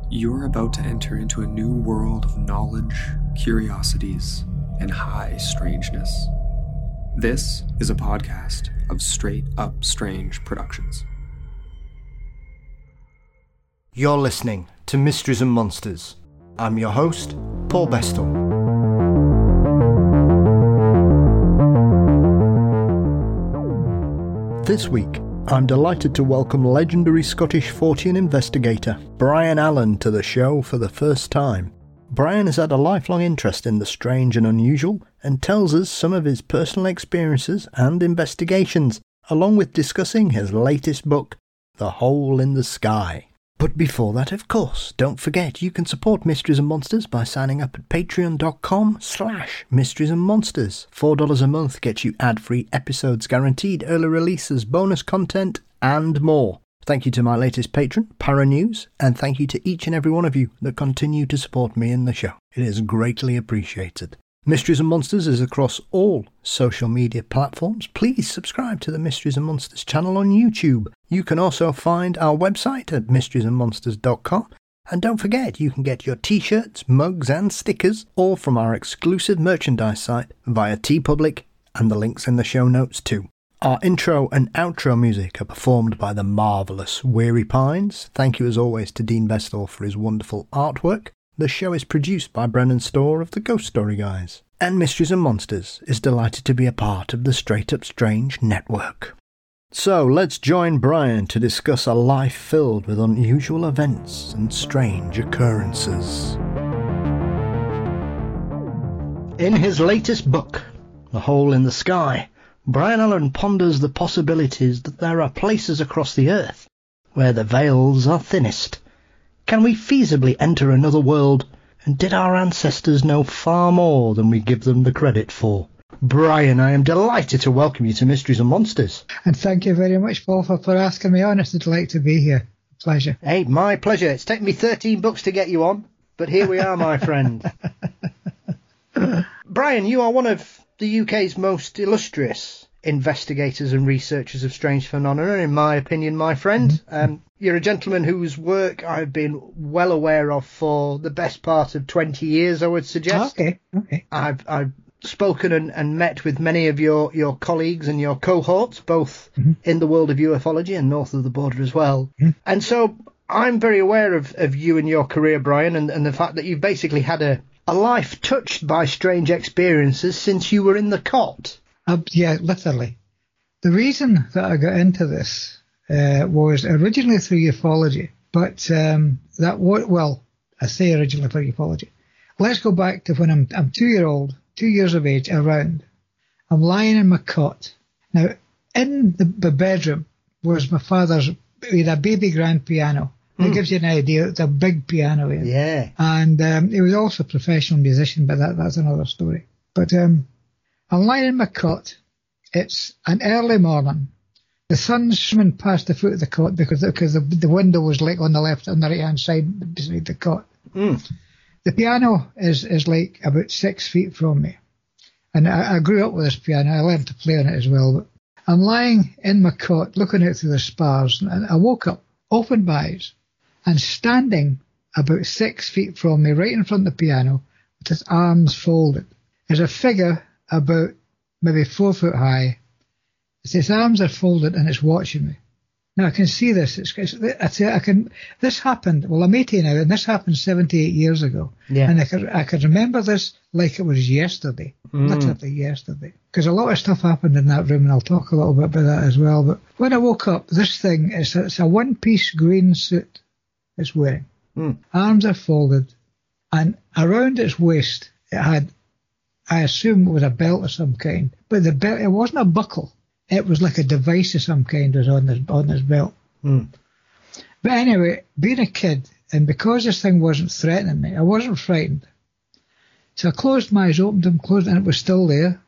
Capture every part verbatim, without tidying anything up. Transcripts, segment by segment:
You're about to enter into a new world of knowledge, curiosities, and high strangeness. This is a podcast of Straight Up Strange Productions. You're listening to Mysteries and Monsters. I'm your host, Paul Bestel. This week, I'm delighted to welcome legendary Scottish fortune investigator Brian Allen to the show for the first time. Brian has had a lifelong interest in the strange and unusual and tells us some of his personal experiences and investigations, along with discussing his latest book, The Hole in the Sky. But before that, of course, don't forget you can support Mysteries and Monsters by signing up at patreon.com slash Mysteries and Monsters. four dollars a month gets you ad-free episodes guaranteed, early releases, bonus content, and more. Thank you to my latest patron, Paranews, and thank you to each and every one of you that continue to support me in the show. It is greatly appreciated. Mysteries and Monsters is across all social media platforms. Please subscribe to the Mysteries and Monsters channel on YouTube. You can also find our website at mysteries and monsters dot com. And don't forget, you can get your t-shirts, mugs and stickers all from our exclusive merchandise site via TeePublic, and the links in the show notes too. Our intro and outro music are performed by the marvellous Weary Pines. Thank you as always to Dean Bestel for his wonderful artwork. The show is produced by Brennan Storr of the Ghost Story Guys. And Mysteries and Monsters is delighted to be a part of the Straight Up Strange network. So let's join Brian to discuss a life filled with unusual events and strange occurrences. In his latest book, The Hole in the Sky, Brian Allen ponders the possibilities that there are places across the earth where the veils are thinnest. Can we feasibly enter another world, and did our ancestors know far more than we give them the credit for? Brian, I am delighted to welcome you to Mysteries and Monsters. And thank you very much, Paul, for, for asking me on. It's a delight to be here. Pleasure. Hey, my pleasure. It's taken me thirteen books to get you on, but here we are, my friend. Brian, you are one of the U K's most illustrious investigators and researchers of strange phenomena, in my opinion, my friend. Mm-hmm. Um, you're a gentleman whose work I've been well aware of for the best part of twenty years, I would suggest. Okay, okay. I've, I've spoken and, and met with many of your, your colleagues and your cohorts, both mm-hmm. in the world of ufology and north of the border as well. Mm-hmm. And so I'm very aware of, of you and your career, Brian, and, and the fact that you've basically had a, a life touched by strange experiences since you were in the cot. Uh, yeah, literally. The reason that I got into this uh, was originally through ufology, but um, that was, well, I say originally for ufology. Let's go back to when I'm I'm two year old, two years of age, around. I'm lying in my cot. Now, in the, the bedroom was my father's. We had a baby grand piano. That mm. gives you an idea. It's a big piano. Yeah. yeah. And um, he was also a professional musician, but that that's another story. But um. I'm lying in my cot. It's an early morning. The sun's swimming past the foot of the cot because because the, the window was like on the left and the right hand side beside the cot. Mm. The piano is, is like about six feet from me. And I, I grew up with this piano. I learned to play on it as well. But I'm lying in my cot looking out through the spars, and I woke up, opened my eyes, and standing about six feet from me, right in front of the piano, with his arms folded, is a figure about maybe four foot high. It's, its arms are folded and it's watching me. Now I can see this. It's, it's, I can. This happened. Well, I'm eighty now, and this happened seventy-eight years ago. Yeah. And I can I can remember this like it was yesterday, mm. literally yesterday. Because a lot of stuff happened in that room, and I'll talk a little bit about that as well. But when I woke up, this thing is a, it's a one-piece green suit it's wearing. Mm. Arms are folded, and around its waist it had, I assume it was a belt of some kind, but the belt, it wasn't a buckle. It was like a device of some kind was on this, on this belt. Mm. But anyway, being a kid, and because this thing wasn't threatening me, I wasn't frightened. So I closed my eyes, opened them, closed, and it was still there.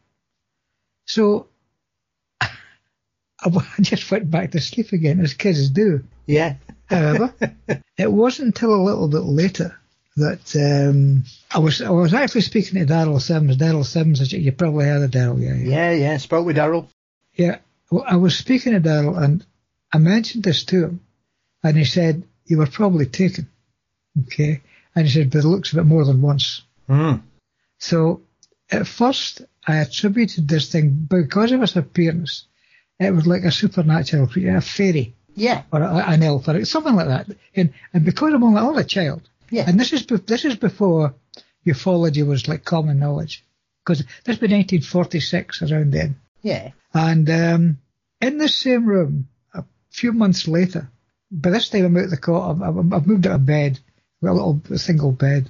So I just went back to sleep again, as kids do. Yeah. However, it wasn't until a little bit later that um, I was I was actually speaking to Daryl Sims. Daryl Sims, you probably heard of Daryl, yeah, yeah. Yeah, yeah, spoke with Daryl. Yeah, well, I was speaking to Daryl, and I mentioned this to him, and he said, you were probably taken. Okay, and he said, but it looks a bit more than once. Mm. So at first, I attributed this thing, because of its appearance, it was like a supernatural creature, a fairy. Yeah. Or a, an elf, or something like that. And, and because I'm only, only a child, yeah. and this is this is before ufology was like common knowledge, because this was nineteen forty-six, around then. Yeah. And um, in the same room, a few months later, by this time I'm out of the cot, I've, I've, I've moved out of bed, a little a single bed,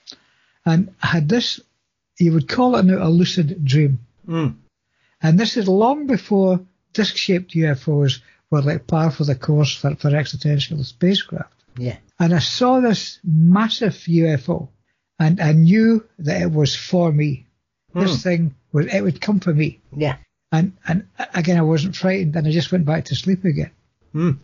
and I had this, you would call it now a lucid dream. Mm. And this is long before disc-shaped U F Os were like par for the course for, for extraterrestrial spacecraft. Yeah. And I saw this massive U F O, and I knew that it was for me. Mm. This thing, was it would come for me. Yeah. And and again, I wasn't frightened, and I just went back to sleep again. Mm.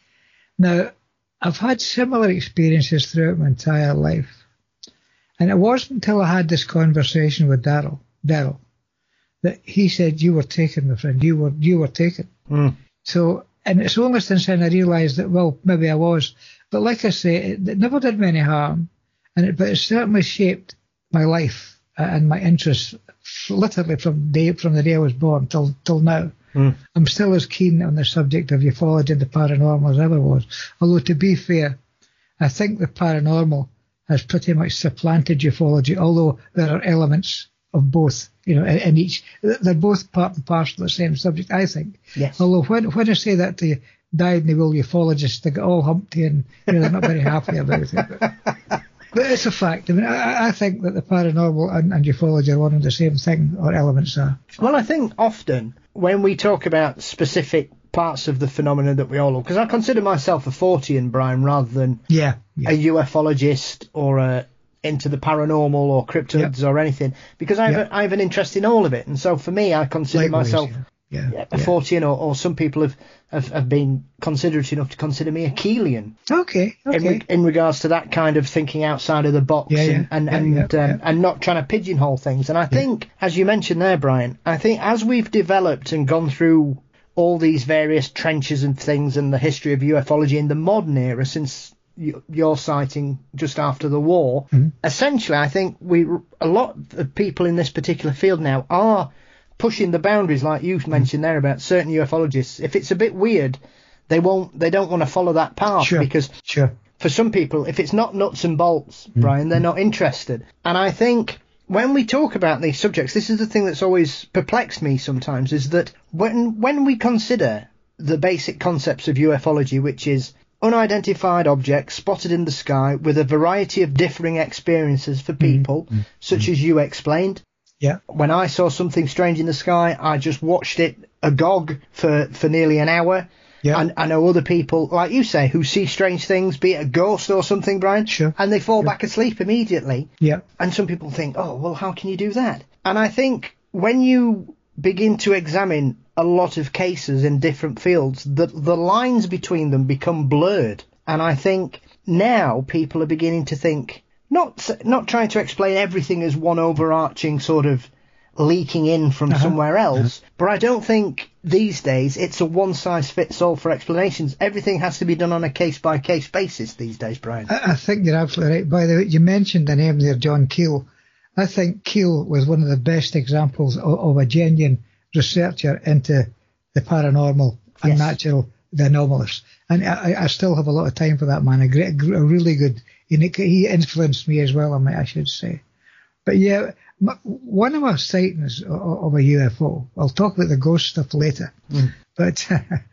Now, I've had similar experiences throughout my entire life. And it wasn't until I had this conversation with Daryl, Daryl, that he said, you were taken, my friend, you were you were taken. Mm. So, and it's only since then I realised that, well, maybe I was. But like I say, it, it never did me any harm, and it, but it certainly shaped my life and my interests, literally from day from the day I was born till till now. Mm. I'm still as keen on the subject of ufology and the paranormal as I ever was. Although, to be fair, I think the paranormal has pretty much supplanted ufology, although there are elements of both, you know, in, in each. They're both part and parcel of the same subject, I think. Yes. Although when when I say that to dyed-in-the-wool ufologists, they get all humpty and, you know, they're not very happy about it. But, but it's a fact. I mean, I, I think that the paranormal and, and ufology are one and the same thing, or elements are. Well, I think often when we talk about specific parts of the phenomena that we all love, because I consider myself a Fortean, Brian, rather than yeah, yeah. a ufologist or a into the paranormal or cryptids yep. or anything, because I have, yep. a, I have an interest in all of it. And so for me, I consider Likewise, myself yeah. Yeah, a yeah. Fortean, or, or some people have, have, have been considerate enough to consider me a Keelian. Okay, okay. In, re- in regards to that kind of thinking outside of the box yeah, yeah. and, and, yeah, and, yeah, um, yeah. and not trying to pigeonhole things. And I think, as you mentioned there, Brian, I think as we've developed and gone through all these various trenches and things and the history of ufology in the modern era since your sighting just after the war, mm-hmm. essentially I think we a lot of people in this particular field now are pushing the boundaries, like you mentioned there about certain ufologists. If it's a bit weird, they won't they don't want to follow that path sure. because sure. for some people, if it's not nuts and bolts, mm-hmm. Brian, they're not interested. And I think when we talk about these subjects, this is the thing that's always perplexed me sometimes, is that when when we consider the basic concepts of ufology, which is unidentified objects spotted in the sky with a variety of differing experiences for people, mm-hmm. such mm-hmm. as you explained. Yeah. When I saw something strange in the sky, I just watched it agog for, for nearly an hour. Yeah. And I know other people, like you say, who see strange things, be it a ghost or something, Brian, sure. and they fall sure. back asleep immediately. Yeah. And some people think, oh, well, how can you do that? And I think when you begin to examine a lot of cases in different fields, the, the lines between them become blurred. And I think now people are beginning to think, not not trying to explain everything as one overarching sort of leaking in from uh-huh. somewhere else, uh-huh. but I don't think these days it's a one-size-fits-all for explanations. Everything has to be done on a case-by-case basis these days, Brian. I, I think you're absolutely right. By the way, you mentioned the name there, John Keel. I think Keel was one of the best examples of, of a genuine researcher into the paranormal, yes. unnatural, the anomalous. And I, I still have a lot of time for that man. A, great, a really good, he influenced me as well, I should say. But yeah, one of my sightings of, of a U F O, I'll talk about the ghost stuff later, mm. but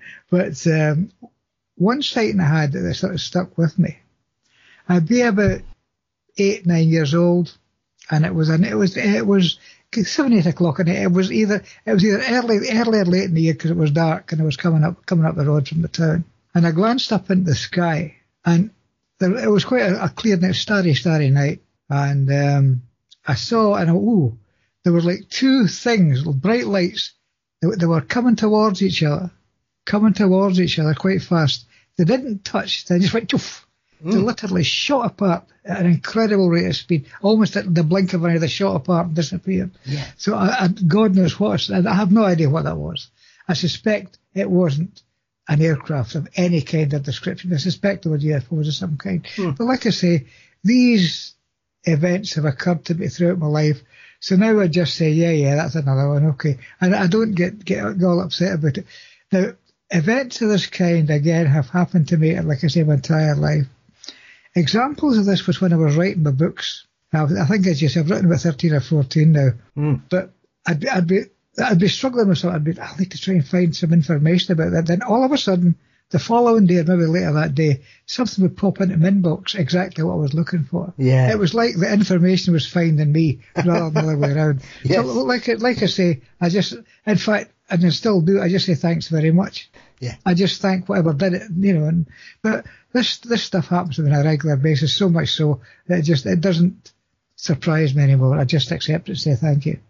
but um, one sighting I had that sort of stuck with me. I'd be about eight, nine years old, and it was an, it was it was seven, eight o'clock, and it was either it was either early, early or late in the year because it was dark and I was coming up coming up the road from the town, and I glanced up into the sky, and there, it was quite a, a clear night, starry, starry night, and um, I saw, and ooh, there were like two things, bright lights. They, they were coming towards each other, coming towards each other quite fast. They didn't touch. They just went, choof. Mm. They literally shot apart at an incredible rate of speed, almost at the blink of an eye. They shot apart and disappeared. Yeah. So I, I, God knows what. I have no idea what that was. I suspect it wasn't an aircraft of any kind of description. I suspect there were U F Os of some kind. Mm. But like I say, these events have occurred to me throughout my life. So now I just say, yeah, yeah, that's another one, okay. And I don't get, get all upset about it. Now, events of this kind, again, have happened to me, like I say, my entire life. Examples of this was when I was writing my books. Now, I think, as you said, I've written about thirteen or fourteen now. Mm. But I'd be, I'd be, I'd be struggling with something. I'd be, I'll need to try and find some information about that. Then all of a sudden, the following day, or maybe later that day, something would pop into my inbox, exactly what I was looking for. Yeah. It was like the information was finding me rather than the other way around. Yes. So, like, like I say, I just, in fact, and I still do, I just say thanks very much. Yeah. I just thank whatever did it, you know. And but this this stuff happens to me on a regular basis, so much so that it just it doesn't surprise me anymore. I just accept it and say thank you.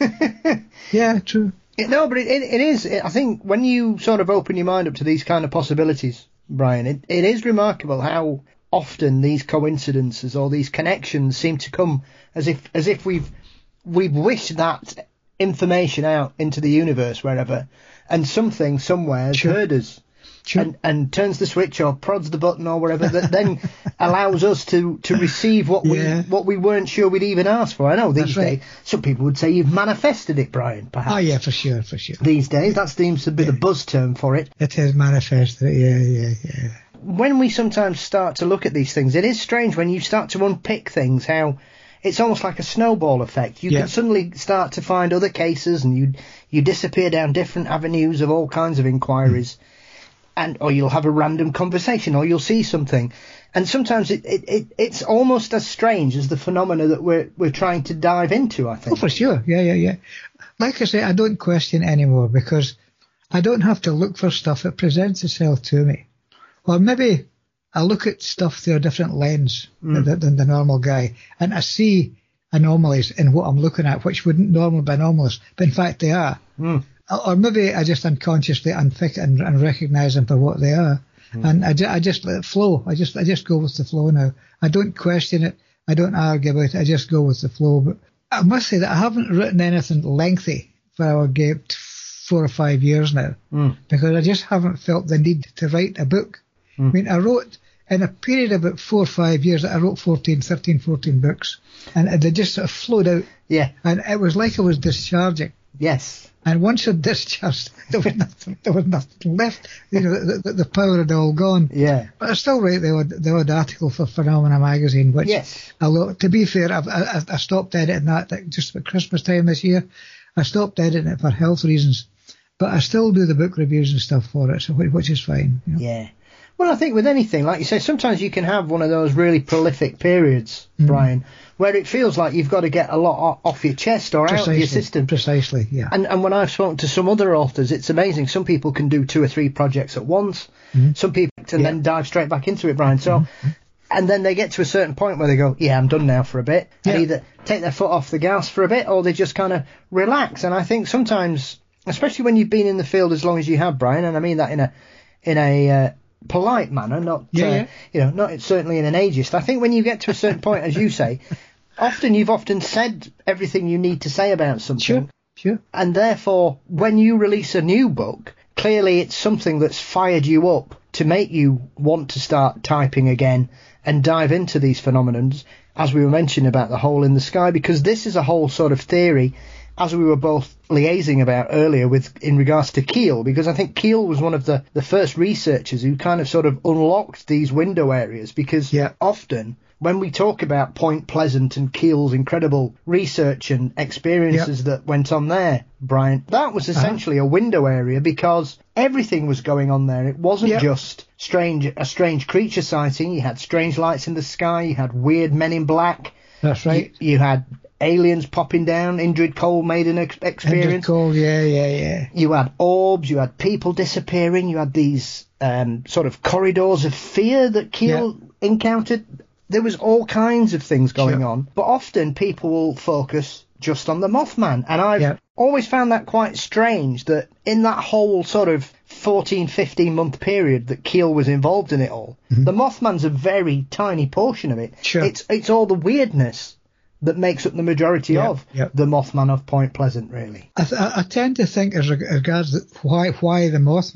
Yeah, true. No, but it, it, it is. I think when you sort of open your mind up to these kind of possibilities, Brian, it, it is remarkable how often these coincidences or these connections seem to come as if as if we've we've wished that information out into the universe wherever, and something somewhere has Sure. heard us. Sure. And, and turns the switch or prods the button or whatever that then allows us to, to receive what Yeah. we what we weren't sure we'd even ask for. I know these That's right. days some people would say you've manifested it, Brian, perhaps. Oh yeah, for sure, for sure. These days that seems to be the buzz term for it. It is manifested. Yeah, yeah, yeah. When we sometimes start to look at these things, it is strange when you start to unpick things, how it's almost like a snowball effect. You Yeah. can suddenly start to find other cases and you you disappear down different avenues of all kinds of inquiries. Mm. And or you'll have a random conversation, or you'll see something, and sometimes it, it, it it's almost as strange as the phenomena that we're we're trying to dive into, I think. Oh, for sure. Yeah, yeah, yeah. Like I say, I don't question anymore because I don't have to look for stuff. It presents itself to me, or maybe I look at stuff through a different lens mm. than, than the normal guy, and I see anomalies in what I'm looking at, which wouldn't normally be anomalous, but in fact they are. Mm. Or maybe I just unconsciously unpick and, and recognise them for what they are, mm. and I, ju- I just let it flow. I just I just go with the flow now. I don't question it. I don't argue about it. I just go with the flow. But I must say that I haven't written anything lengthy for our game four or five years now, mm. because I just haven't felt the need to write a book. Mm. I mean, I wrote in a period of about four or five years. I wrote fourteen, thirteen, fourteen books, and they just sort of flowed out. Yeah, and it was like I was discharging. Yes. And once you're discharged, there was nothing, there was nothing left. You know, the, the, the power had all gone. Yeah. But I still write the odd, the odd article for Phenomena magazine, which, yes. although, to be fair, I've, I, I stopped editing that like, just at Christmas time this year. I stopped editing it for health reasons. But I still do the book reviews and stuff for it, so which is fine. You know? Yeah. Well, I think with anything, like you say, sometimes you can have one of those really prolific periods, mm. Brian, where it feels like you've got to get a lot off your chest or Precisely. out of your system. Precisely, yeah. And and when I've spoken to some other authors, it's amazing. Some people can do two or three projects at once. Mm. Some people can yeah. then dive straight back into it, Brian. So, mm-hmm. and then they get to a certain point where they go, yeah, I'm done now for a bit. Yeah. And either take their foot off the gas for a bit, or they just kind of relax. And I think sometimes, especially when you've been in the field as long as you have, Brian, and I mean that in a in a uh, polite manner, not yeah, uh, yeah. you know, not certainly in an ageist. I think when you get to a certain point, as you say, often you've often said everything you need to say about something. Sure, sure. And therefore, when you release a new book, clearly it's something that's fired you up to make you want to start typing again and dive into these phenomenons, as we were mentioning about the hole in the sky, because this is a whole sort of theory, as we were both liaising about earlier with in regards to Keel, because I think Keel was one of the, the first researchers who kind of sort of unlocked these window areas, because yeah. often when we talk about Point Pleasant and Keel's incredible research and experiences yep. that went on there, Brian, that was essentially uh-huh. a window area because everything was going on there. It wasn't yep. just strange a strange creature sighting. You had strange lights in the sky. You had weird men in black. That's right. You, you had aliens popping down. Indrid Cold made an ex- experience. Indrid Cold, yeah, yeah, yeah. You had orbs. You had people disappearing. You had these um, sort of corridors of fear that Keel yep. encountered. There was all kinds of things going sure. on, but often people will focus just on the Mothman. And I've yep. always found that quite strange that in that whole sort of fourteen, fifteen month period that Keel was involved in it all, mm-hmm. the Mothman's a very tiny portion of it. Sure. It's it's all the weirdness that makes up the majority yep. of yep. the Mothman of Point Pleasant, really. I, th- I tend to think as regards why why the Mothman.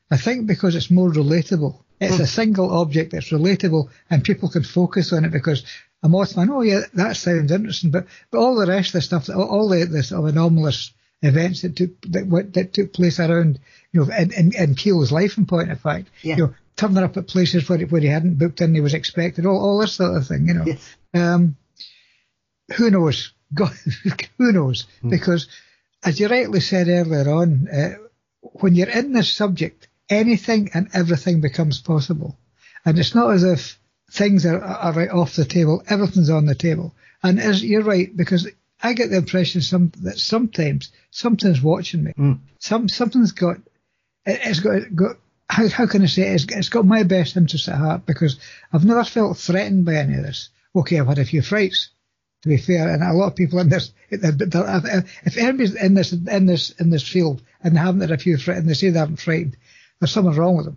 I think because it's more relatable. It's mm. a single object that's relatable, and people can focus on it because a mothman, oh yeah, that sounds interesting, but but all the rest of the stuff, all, all the, the sort of anomalous events that took that, that took place around, you know, in, in, in Keel's life, in point of fact, yeah. you know, turning up at places where where he hadn't booked in, he was expected, all all this sort of thing, you know. Yes. Um, who knows? God, who knows? Mm. Because as you rightly said earlier on, uh, when you're in this subject, anything and everything becomes possible. And it's not as if things are, are right off the table. Everything's on the table. And as you're right, because I get the impression some, that sometimes something's watching me. Mm. Some Something's got, it, it's got, got how, how can I say it? It's, it's got my best interests at heart, because I've never felt threatened by any of this. Okay, I've had a few frights, to be fair, and a lot of people in this, if anybody's in this in this in this field and they haven't had a few frightened, they say they haven't frightened, there's something wrong with them.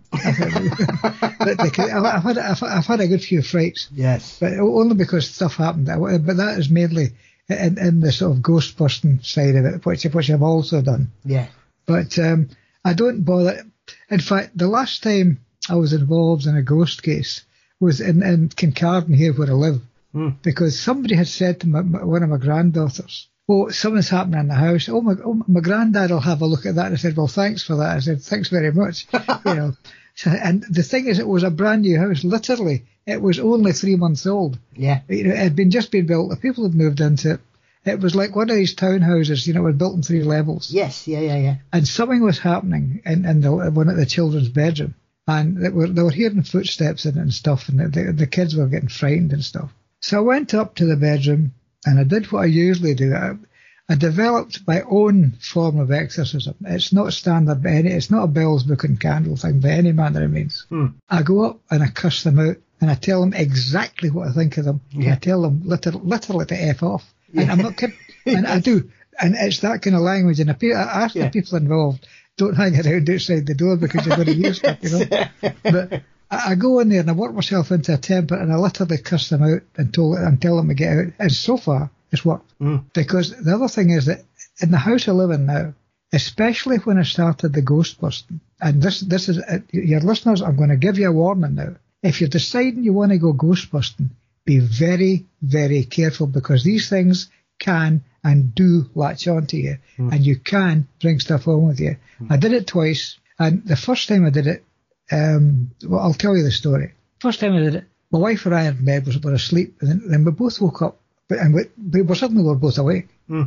But they can, I've, had, I've, I've had a good few frights. Yes. But only because stuff happened. But that is mainly in, in the sort of ghost busting side of it, which, which I've also done. Yeah. But um, I don't bother. In fact, the last time I was involved in a ghost case was in, in Kincardine here where I live. Mm. Because somebody had said to my, my, one of my granddaughters, oh, something's happening in the house. Oh, my, oh, my granddad will have a look at that. And I said, well, thanks for that. I said, thanks very much. You know. So, and the thing is, it was a brand new house. Literally, it was only three months old. Yeah. You know, it had been just been built. The people had moved into it. It was like one of these townhouses, you know, it was built in three levels. Yes, yeah, yeah, yeah. And something was happening in, in the, one of the children's bedroom. And they were, they were hearing footsteps in it and stuff. And the, the, the kids were getting frightened and stuff. So I went up to the bedroom and I did what I usually do. I, I developed my own form of exorcism. It's not standard by any, it's not a bells, book and candle thing by any manner of means. Hmm. I go up and I cuss them out and I tell them exactly what I think of them. Yeah. And I tell them literally, literally to F off. Yeah. And I'm not kidding. And I do. And it's that kind of language. And I, I ask yeah. the people involved, don't hang around outside the door because you're going to hear stuff, you know. But I go in there and I work myself into a temper and I literally cuss them out and, told, and tell them to get out. And so far, it's worked. Mm. Because the other thing is that in the house I live in now, especially when I started the ghost busting, and this this is, uh, your listeners, I'm going to give you a warning now. If you're deciding you want to go ghost busting, be very, very careful, because these things can and do latch onto you, mm. and you can bring stuff home with you. Mm. I did it twice, and the first time I did it, Um, well, I'll tell you the story. First time I did it, my wife and I in bed was were asleep, and then, then we both woke up, but and we, we were suddenly we were both awake. Mm.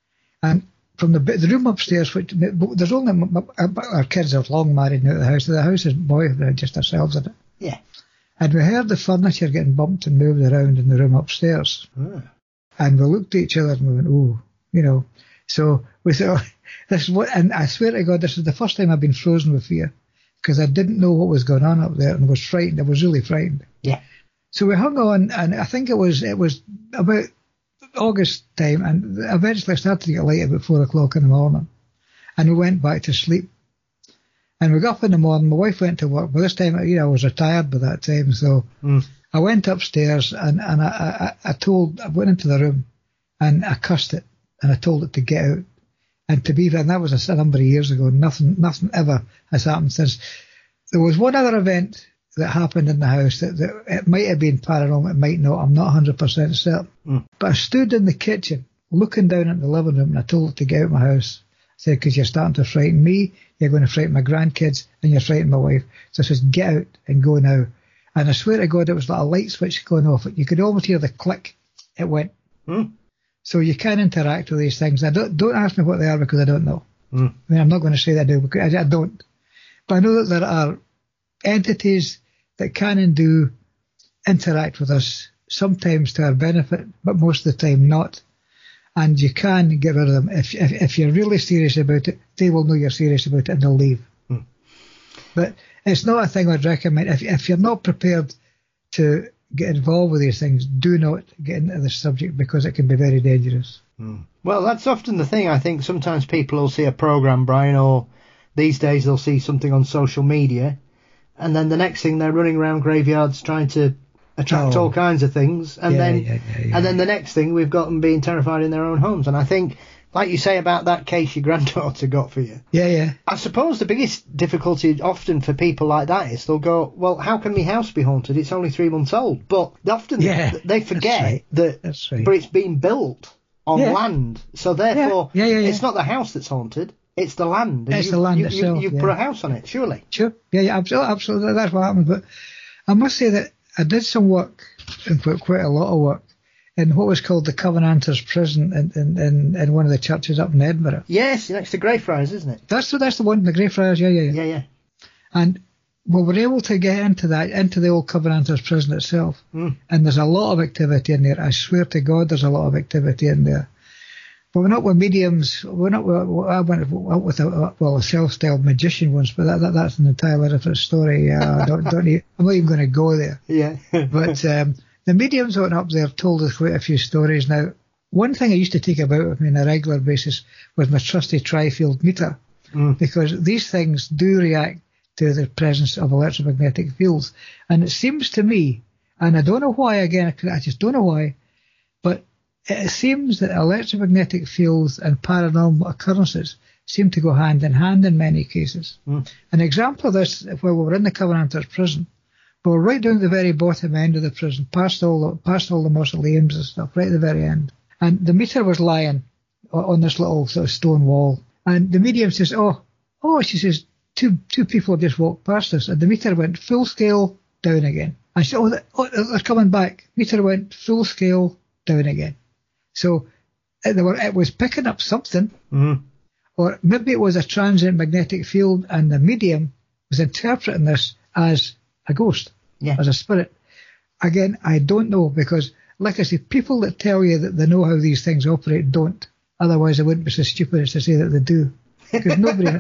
And from the the room upstairs, which there's only my, my, our kids are long married now at the house. So the house is boy, just ourselves in it. Yeah. And we heard the furniture getting bumped and moved around in the room upstairs. Mm. And we looked at each other and we went, "Oh, you know." So we thought, "This is what." And I swear to God, this is the first time I've been frozen with fear, because I didn't know what was going on up there and was frightened. I was really frightened. Yeah. So we hung on, and I think it was it was about August time, and eventually I started to get light about four o'clock in the morning, and we went back to sleep. And we got up in the morning. My wife went to work. By this time, you know, I was retired by that time, so mm. I went upstairs and and I, I I told I went into the room, and I cussed it, and I told it to get out. And to be fair, and that was a number of years ago. Nothing, nothing ever has happened since. There was one other event that happened in the house that, that it might have been paranormal, it might not. I'm not one hundred percent certain. Mm. But I stood in the kitchen, looking down at the living room, and I told it to get out of my house. I said, because you're starting to frighten me, you're going to frighten my grandkids, and you're frightening my wife. So I said, get out and go now. And I swear to God, it was like a light switch going off. You could almost hear the click. It went. Mm. So you can interact with these things. I don't, don't ask me what they are, because I don't know. Mm. I mean, I'm not going to say that I do, because I, I don't. But I know that there are entities that can and do interact with us, sometimes to our benefit, but most of the time not. And you can get rid of them. If, if, if you're really serious about it, they will know you're serious about it and they'll leave. Mm. But it's not a thing I'd recommend. If, if you're not prepared to get involved with these things, do not get into this subject, because it can be very dangerous. Mm. Well, that's often the thing. I think sometimes people will see a program, Brian, or these days they'll see something on social media, and then the next thing they're running around graveyards trying to attract oh. all kinds of things, and yeah, then yeah, yeah, yeah. and then the next thing we've got them being terrified in their own homes. And I think like you say about that case your granddaughter got for you. Yeah, yeah. I suppose the biggest difficulty often for people like that is they'll go, well, how can my house be haunted? It's only three months old. But often yeah, they forget that's right. that that's right. but it's been built on yeah. land. So therefore, yeah. Yeah, yeah, yeah. it's not the house that's haunted. It's the land. It's you, the land you, itself. You, you've yeah. put a house on it, surely. Sure. Yeah, yeah, absolutely, absolutely. That's what happened. But I must say that I did some work, and quite, quite a lot of work, in what was called the Covenanters Prison in, in, in, in one of the churches up in Edinburgh. Yes, next to Greyfriars, isn't it? That's the, that's the one, the Greyfriars, yeah, yeah, yeah. Yeah, yeah. And we were able to get into that, into the old Covenanters Prison itself. Mm. And there's a lot of activity in there. I swear to God there's a lot of activity in there. But we're not with mediums. We're not. I went out with a well a self-styled magician once, but that, that that's an entirely different story. Uh, don't, don't even, I'm not even going to go there. Yeah. But um, the mediums that went up there told us quite a few stories. Now, one thing I used to take about with me on a regular basis was my trusty tri-field meter, mm. because these things do react to the presence of electromagnetic fields, and it seems to me, and I don't know why. Again, I just don't know why, but it seems that electromagnetic fields and paranormal occurrences seem to go hand in hand in many cases. Mm. An example of this, where we were in the Covenanters prison, we were right down at the very bottom end of the prison, past all the, past all the mausoleums and stuff, right at the very end. And the meter was lying on this little sort of stone wall. And the medium says, oh, oh, she says, two two people just walked past us. And the meter went full scale down again. And she said, oh, oh, they're coming back. Meter went full scale down again. So it, were, it was picking up something, mm-hmm. or maybe it was a transient magnetic field, and the medium was interpreting this as a ghost, yeah. as a spirit. Again, I don't know, because, like I say, people that tell you that they know how these things operate don't. Otherwise, they wouldn't be so stupid as to say that they do. Because nobody,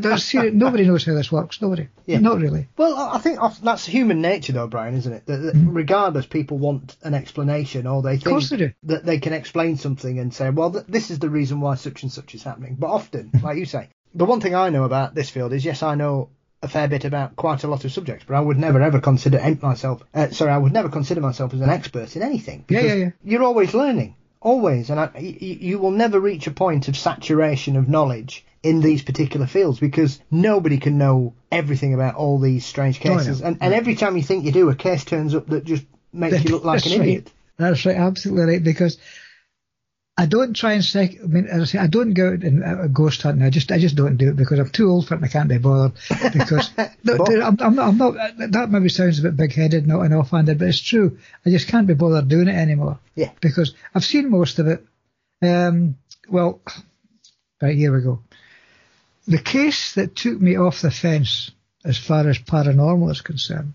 nobody knows how this works. Nobody, yeah. Not really. Well, I think that's human nature, though, Brian, isn't it? That, that mm. regardless, people want an explanation, or they think they do. that they can explain something and say, "Well, th- this is the reason why such and such is happening." But often, like you say, the one thing I know about this field is, yes, I know a fair bit about quite a lot of subjects, but I would never ever consider myself. Uh, sorry, I would never consider myself as an expert in anything. Yeah, yeah, yeah. You're always learning. Always, and I, you, you will never reach a point of saturation of knowledge in these particular fields, because nobody can know everything about all these strange cases. Oh, and, and every time you think you do, a case turns up that just makes you look like an right. idiot. That's right, absolutely right, because I don't try and sec- I mean, as I say, I don't go out and uh, ghost hunting. I just, I just don't do it because I'm too old for it and I can't be bothered. Because no, I'm, I'm, not, I'm not. That maybe sounds a bit big-headed, not and offhanded, but it's true. I just can't be bothered doing it anymore. Yeah. Because I've seen most of it. Um, well, right, here we go. The case that took me off the fence as far as paranormal is concerned,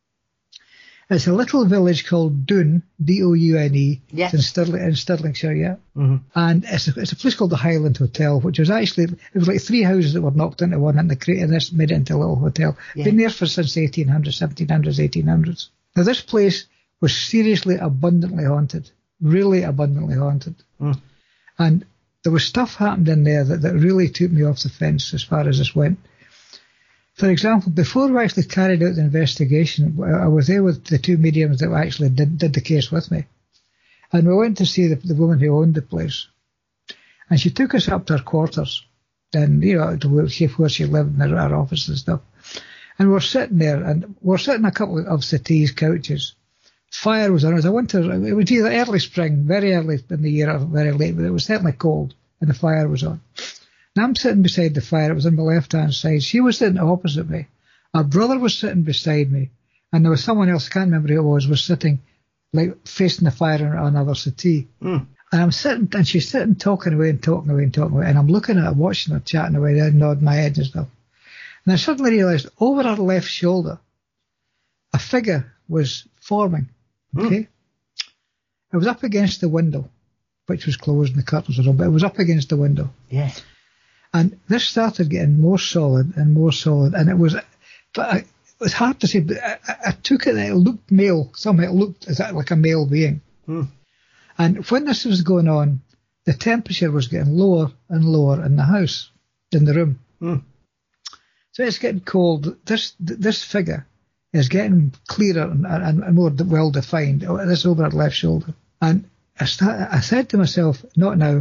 it's a little village called Doune, D O U N E. Yes. It's in, Stirling, in Stirlingshire, yeah. Mm-hmm. And it's a, it's a place called the Highland Hotel, which was actually, it was like three houses that were knocked into one, and they created this, made it into a little hotel. Yeah. Been there for since the eighteen hundreds, seventeen hundreds, eighteen hundreds. Now, this place was seriously abundantly haunted, really abundantly haunted. Mm. And there was stuff happened in there that, that really took me off the fence as far as this went. For example, before we actually carried out the investigation, I was there with the two mediums that actually did, did the case with me. And we went to see the, the woman who owned the place. And she took us up to her quarters, and, you know, to where she, where she lived in her, her office and stuff. And we're sitting there, and we're sitting a couple of settees, couches. Fire was on. It was a winter, it was either early spring, very early in the year, or very late, but it was certainly cold, and the fire was on. And I'm sitting beside the fire. It was on my left-hand side. She was sitting opposite me. Her brother was sitting beside me. And there was someone else, I can't remember who it was, was sitting, like, facing the fire on another settee. Mm. And I'm sitting, and she's sitting talking away and talking away and talking away. And I'm looking at her, watching her, chatting away, and nodding my head and stuff. And I suddenly realised, over her left shoulder, a figure was forming. Okay? Mm. It was up against the window, which was closed and the curtains were on, but it was up against the window. Yeah. And this started getting more solid and more solid, and it was, but I, it was hard to say, but I, I took it that it looked male, somehow it looked as like a male being. Mm. And when this was going on, the temperature was getting lower and lower in the house, in the room. Mm. So it's getting cold. This this figure is getting clearer and, and, and more well defined. This over her left shoulder, and I start, I said to myself, not now.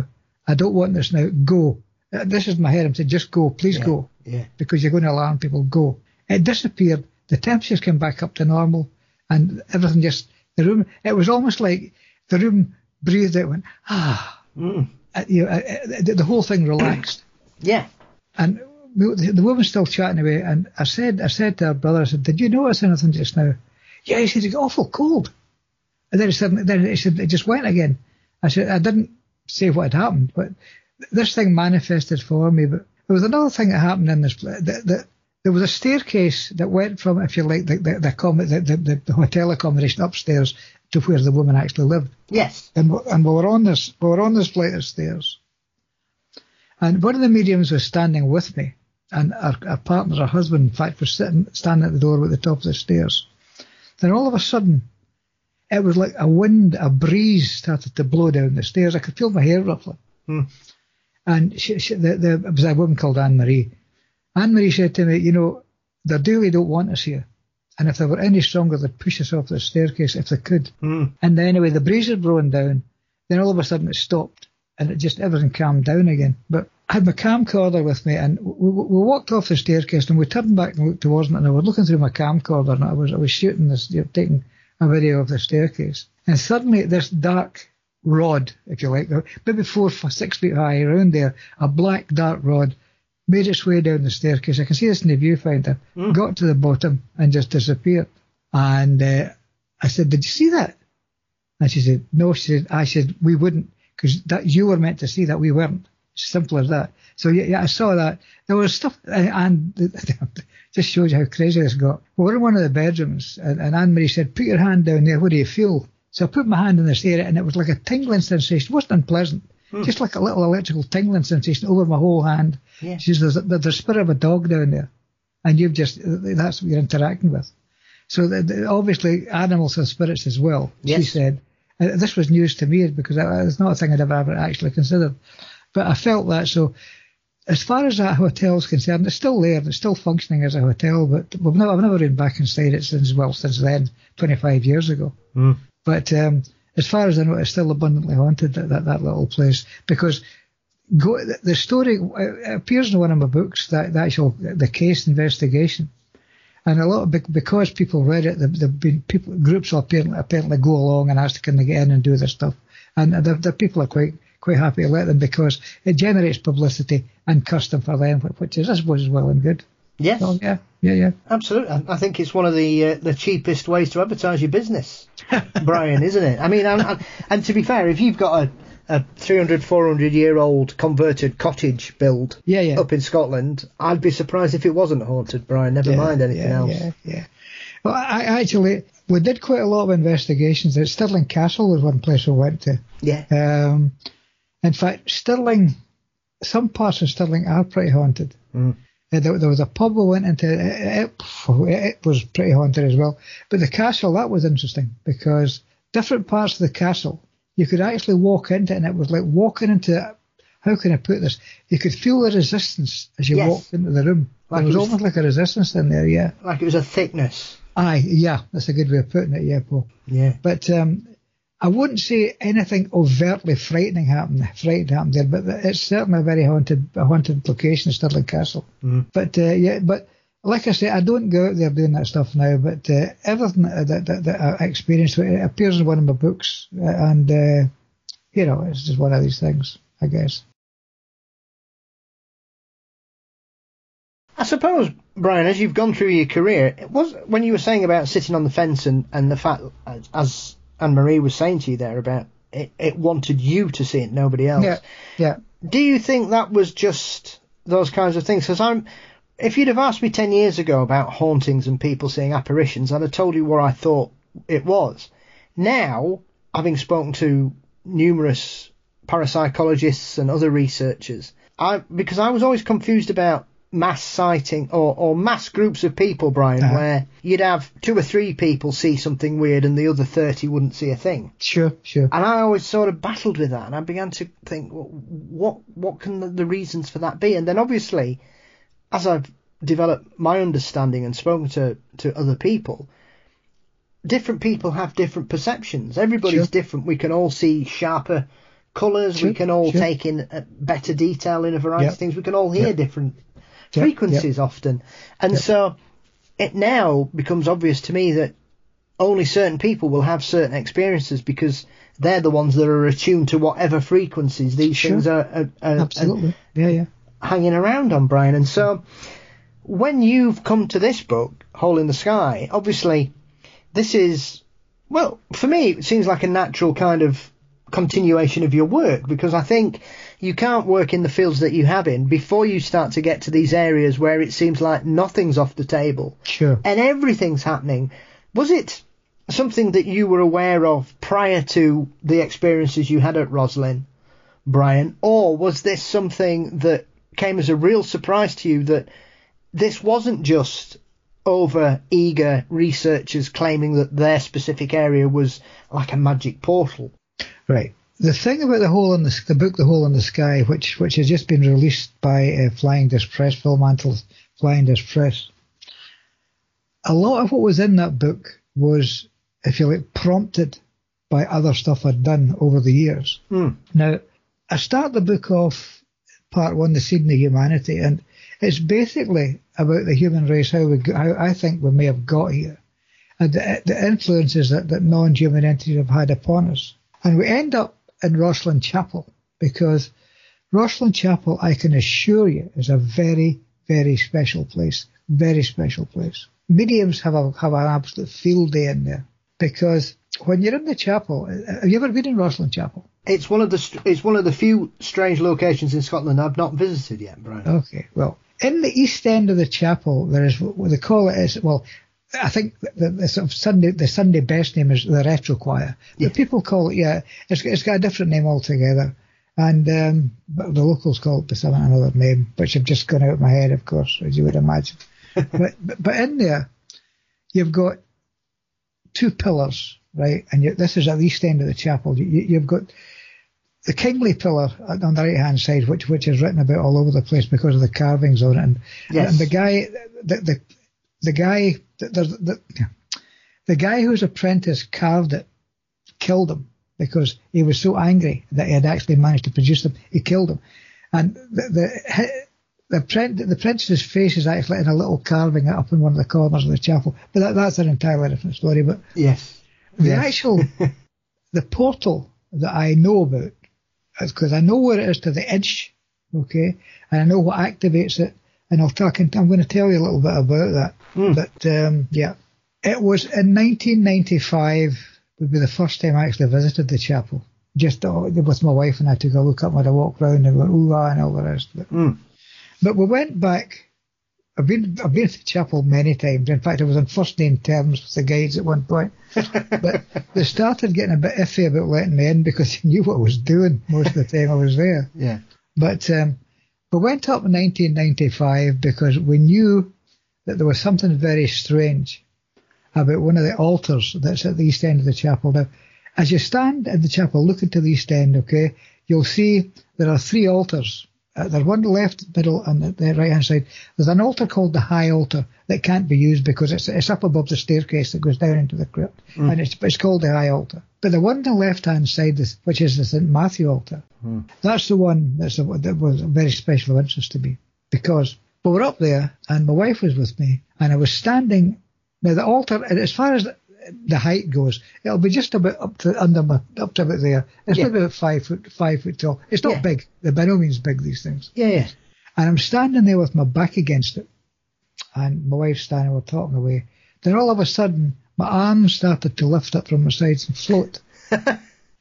I don't want this now. Go. Uh, This is my head. I'm saying, just go. Please Yeah, go. yeah. Because you're going to alarm people. Go. It disappeared. The temperatures came back up to normal, and everything just, the room, it was almost like the room breathed out and went, ah. Mm. Uh, you know, uh, uh, the, the whole thing relaxed. Yeah. And we, the, the woman's still chatting away, and I said, I said to her brother, I said, did you notice anything just now? Yeah, he said, it's awful cold. And then he said, then he said, it just went again. I said, I didn't say what had happened, but this thing manifested for me. But there was another thing that happened in this place. That, that, there was a staircase that went from, if you like, the the, the, the, the, the hotel accommodation upstairs to where the woman actually lived. Yes. And, and we were on this, we were on this flight of stairs. And one of the mediums was standing with me, and our, our partner, our husband, in fact, was sitting, standing at the door at the top of the stairs. Then all of a sudden, it was like a wind, a breeze started to blow down the stairs. I could feel my hair ruffling. Hmm. And she, she, the, the, it was a woman called Anne-Marie. Anne-Marie said to me, you know, they really don't want us here. And if they were any stronger, they'd push us off the staircase if they could. Mm. And then anyway, the breeze had blown down. Then all of a sudden it stopped, and it just, everything calmed down again. But I had my camcorder with me, and we, we walked off the staircase, and we turned back and looked towards it, and I was looking through my camcorder, and I was I was shooting this, you know, taking a video of the staircase. And suddenly this dark rod, if you like, maybe four, six feet high, around there, a black dark rod, made its way down the staircase. I can see this in the viewfinder. Mm. Got to the bottom and just disappeared. And uh, I said, did you see that? And she said, no. She said, I said, we wouldn't, because that you were meant to see that, we weren't. Simple as that. So yeah, yeah, I saw that. There was stuff, and, and just shows you how crazy this got. We were in one of the bedrooms, and, and Anne-Marie said, put your hand down there, what do you feel? So I put my hand in this area, and it was like a tingling sensation. It wasn't unpleasant. Hmm. Just like a little electrical tingling sensation over my whole hand. Yeah. She says, there's, there's the spirit of a dog down there, and you've just, that's what you're interacting with. So the, the, obviously animals have spirits as well, yes. She said. Uh, this was news to me because it's not a thing I'd ever, ever actually considered. But I felt that. So as far as that hotel is concerned, it's still there. It's still functioning as a hotel, but we've never, I've never been back inside it since, well, since then, twenty-five years ago. Mm. But um, as far as I know, it's still abundantly haunted, that, that, that little place. Because go, the story it appears in one of my books, that the actual the case investigation. And a lot of, because people read it, there've been people, groups will apparently, apparently go along and ask, can they get in and do this stuff? And the, the people are quite quite happy to let them because it generates publicity and custom for them, which is, I suppose, is well and good. Yes. So, yeah, yeah, yeah. Absolutely. I think it's one of the uh, the cheapest ways to advertise your business, Brian, isn't it? I mean, and, and, and to be fair, if you've got a, a three hundred, four hundred year old converted cottage build yeah, yeah. up in Scotland, I'd be surprised if it wasn't haunted, Brian, never yeah, mind anything yeah, else. Yeah, yeah. Well, I, actually, we did quite a lot of investigations. Stirling Castle was one place we went to. Yeah. Um, in fact, Stirling, some parts of Stirling are pretty haunted. Mm. Uh, there, there was a pub we went into, it, it, it was pretty haunted as well. But the castle, that was interesting because different parts of the castle, you could actually walk into it, and it was like walking into, how can I put this? You could feel the resistance as you yes. walked into the room. Like there was, was almost like a resistance in there, yeah. Like it was a thickness. Aye, yeah, that's a good way of putting it, yeah, Paul. Yeah. But um, I wouldn't say anything overtly frightening happened, frightening happened there, but it's certainly a very haunted, a haunted location, Stirling Castle. Mm. But uh, yeah, but like I say, I don't go out there doing that stuff now. But uh, everything that, that, that I experienced, it appears in one of my books, and uh, you know, it's just one of these things, I guess. I suppose, Brian, as you've gone through your career, it was when you were saying about sitting on the fence and, and the fact, as Anne-Marie was saying to you there, about it, it wanted you to see it, nobody else. Yeah, yeah. Do you think that was just those kinds of things? Because I'm, if you'd have asked me ten years ago about hauntings and people seeing apparitions, I'd have told you what I thought it was. Now, having spoken to numerous parapsychologists and other researchers, I because I was always confused about mass sighting or, or mass groups of people, Brian, uh-huh. where you'd have two or three people see something weird and the other thirty wouldn't see a thing. Sure, sure. And I always sort of battled with that, and I began to think, well, what what can the, the reasons for that be? And then obviously, as I've developed my understanding and spoken to, to other people, different people have different perceptions. Everybody's sure. different. We can all see sharper colours, Sure, we can all sure. take in uh, better detail in a variety Yep. of things. We can all hear Yep. different Yep, frequencies often. And Yep. so it now becomes obvious to me that only certain people will have certain experiences because they're the ones that are attuned to whatever frequencies these Sure. things are, are, are, Absolutely. are Yeah, yeah. hanging around on, Brian. And so when you've come to this book, Hole in the Sky, obviously this is, well, for me, it seems like a natural kind of continuation of your work, because I think you can't work in the fields that you have in before you start to get to these areas where it seems like nothing's off the table Sure. and everything's happening. Was it something that you were aware of prior to the experiences you had at Roslin, Brian, or was this something that came as a real surprise to you, that this wasn't just over eager researchers claiming that their specific area was like a magic portal? Right. The thing about the hole in the, the book, The Hole in the Sky, which which has just been released by uh, Flying Disc Press, Phil Mantle's Flying Disc Press, a lot of what was in that book was, if you like, prompted by other stuff I'd done over the years. Mm. Now, I start the book off, part one, The Seed and the Humanity, and it's basically about the human race, how we, got, how I think we may have got here, and the, the influences that, that non-human entities have had upon us. And we end up in Rosslyn Chapel, because Rosslyn Chapel, I can assure you, is a very, very special place. Very special place. Mediums have a, have an absolute field day in there, because when you're in the chapel, have you ever been in Rosslyn Chapel? It's one of the it's one of the few strange locations in Scotland I've not visited yet, Brian. Okay, well, in the east end of the chapel, there is what they call it is, well, I think the, the sort of Sunday the Sunday best name is the Retro Choir, but Yeah. people call it, yeah, it's, it's got a different name altogether, and um, but the locals call it by some another name, which have just gone out of my head, of course, as you would imagine. but, but but in there, you've got two pillars, right, and you, this is at the east end of the chapel. You, you've got the kingly pillar on the right hand side, which which is written about all over the place because of the carvings on it, and, Yes. and the guy, the the, the guy, the, the, the guy whose apprentice carved it, killed him because he was so angry that he had actually managed to produce them. He killed him, and the the the, apprentice, the apprentice's face is actually in a little carving up in one of the corners of the chapel. But that, that's an entirely different story. But Yes. the Yes. actual the portal that I know about, because I know where it is to the edge, okay, and I know what activates it, and I'll talk. I'm going to tell you a little bit about that. Mm. But um, yeah, it was in nineteen ninety-five. Would be the first time I actually visited the chapel. Just uh, with my wife, and I took a look up and I walked around and went ooh ah and all the rest of it. Mm. But we went back. I've been I've been to the chapel many times. In fact, I was on first name terms with the guides at one point. But they started getting a bit iffy about letting me in because they knew what I was doing most of the time I was there. Yeah. But um, we went up in nineteen ninety-five because we knew that there was something very strange about one of the altars that's at the east end of the chapel. Now, as you stand in the chapel looking to the east end, okay, you'll see there are three altars. Uh, there's one left, middle, and the, the right-hand side. There's an altar called the High Altar that can't be used because it's it's up above the staircase that goes down into the crypt, mm. and it's it's called the High Altar. But the one on the left-hand side, which is the Saint Matthew altar, mm. that's the one that's a, that was a very special interest to me, because we were up there and my wife was with me, and I was standing. Now the altar, as far as the height goes, it'll be just about up to under my up to about there. It's yeah. about five foot five foot tall. It's not yeah. big. They're by no means big, these things. Yeah, yeah. And I'm standing there with my back against it, and my wife's standing. We're talking away. Then all of a sudden, my arms started to lift up from my sides and float. And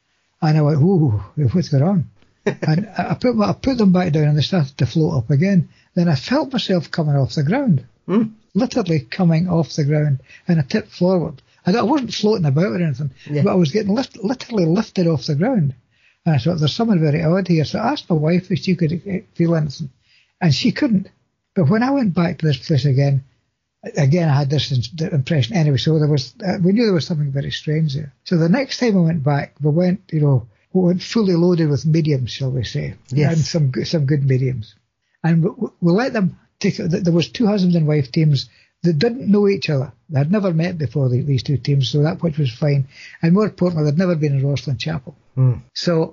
I went, "Ooh, what's going on?" And I put my, I put them back down, and they started to float up again. Then I felt myself coming off the ground, mm. literally coming off the ground, and I tipped forward. I wasn't floating about or anything, yeah. but I was getting lift, literally lifted off the ground. And I thought, there's something very odd here. So I asked my wife if she could feel anything, and she couldn't. But when I went back to this place again, again I had this impression anyway. So there was, uh, we knew there was something very strange there. So the next time I went back, we went, you know, we went fully loaded with mediums, shall we say, yes. and some some good mediums, and we, we let them take. There was two husband and wife teams. They didn't know each other. They had never met before, the, these two teams, so that which was fine. And more importantly, they'd never been in Rosslyn Chapel. Mm. So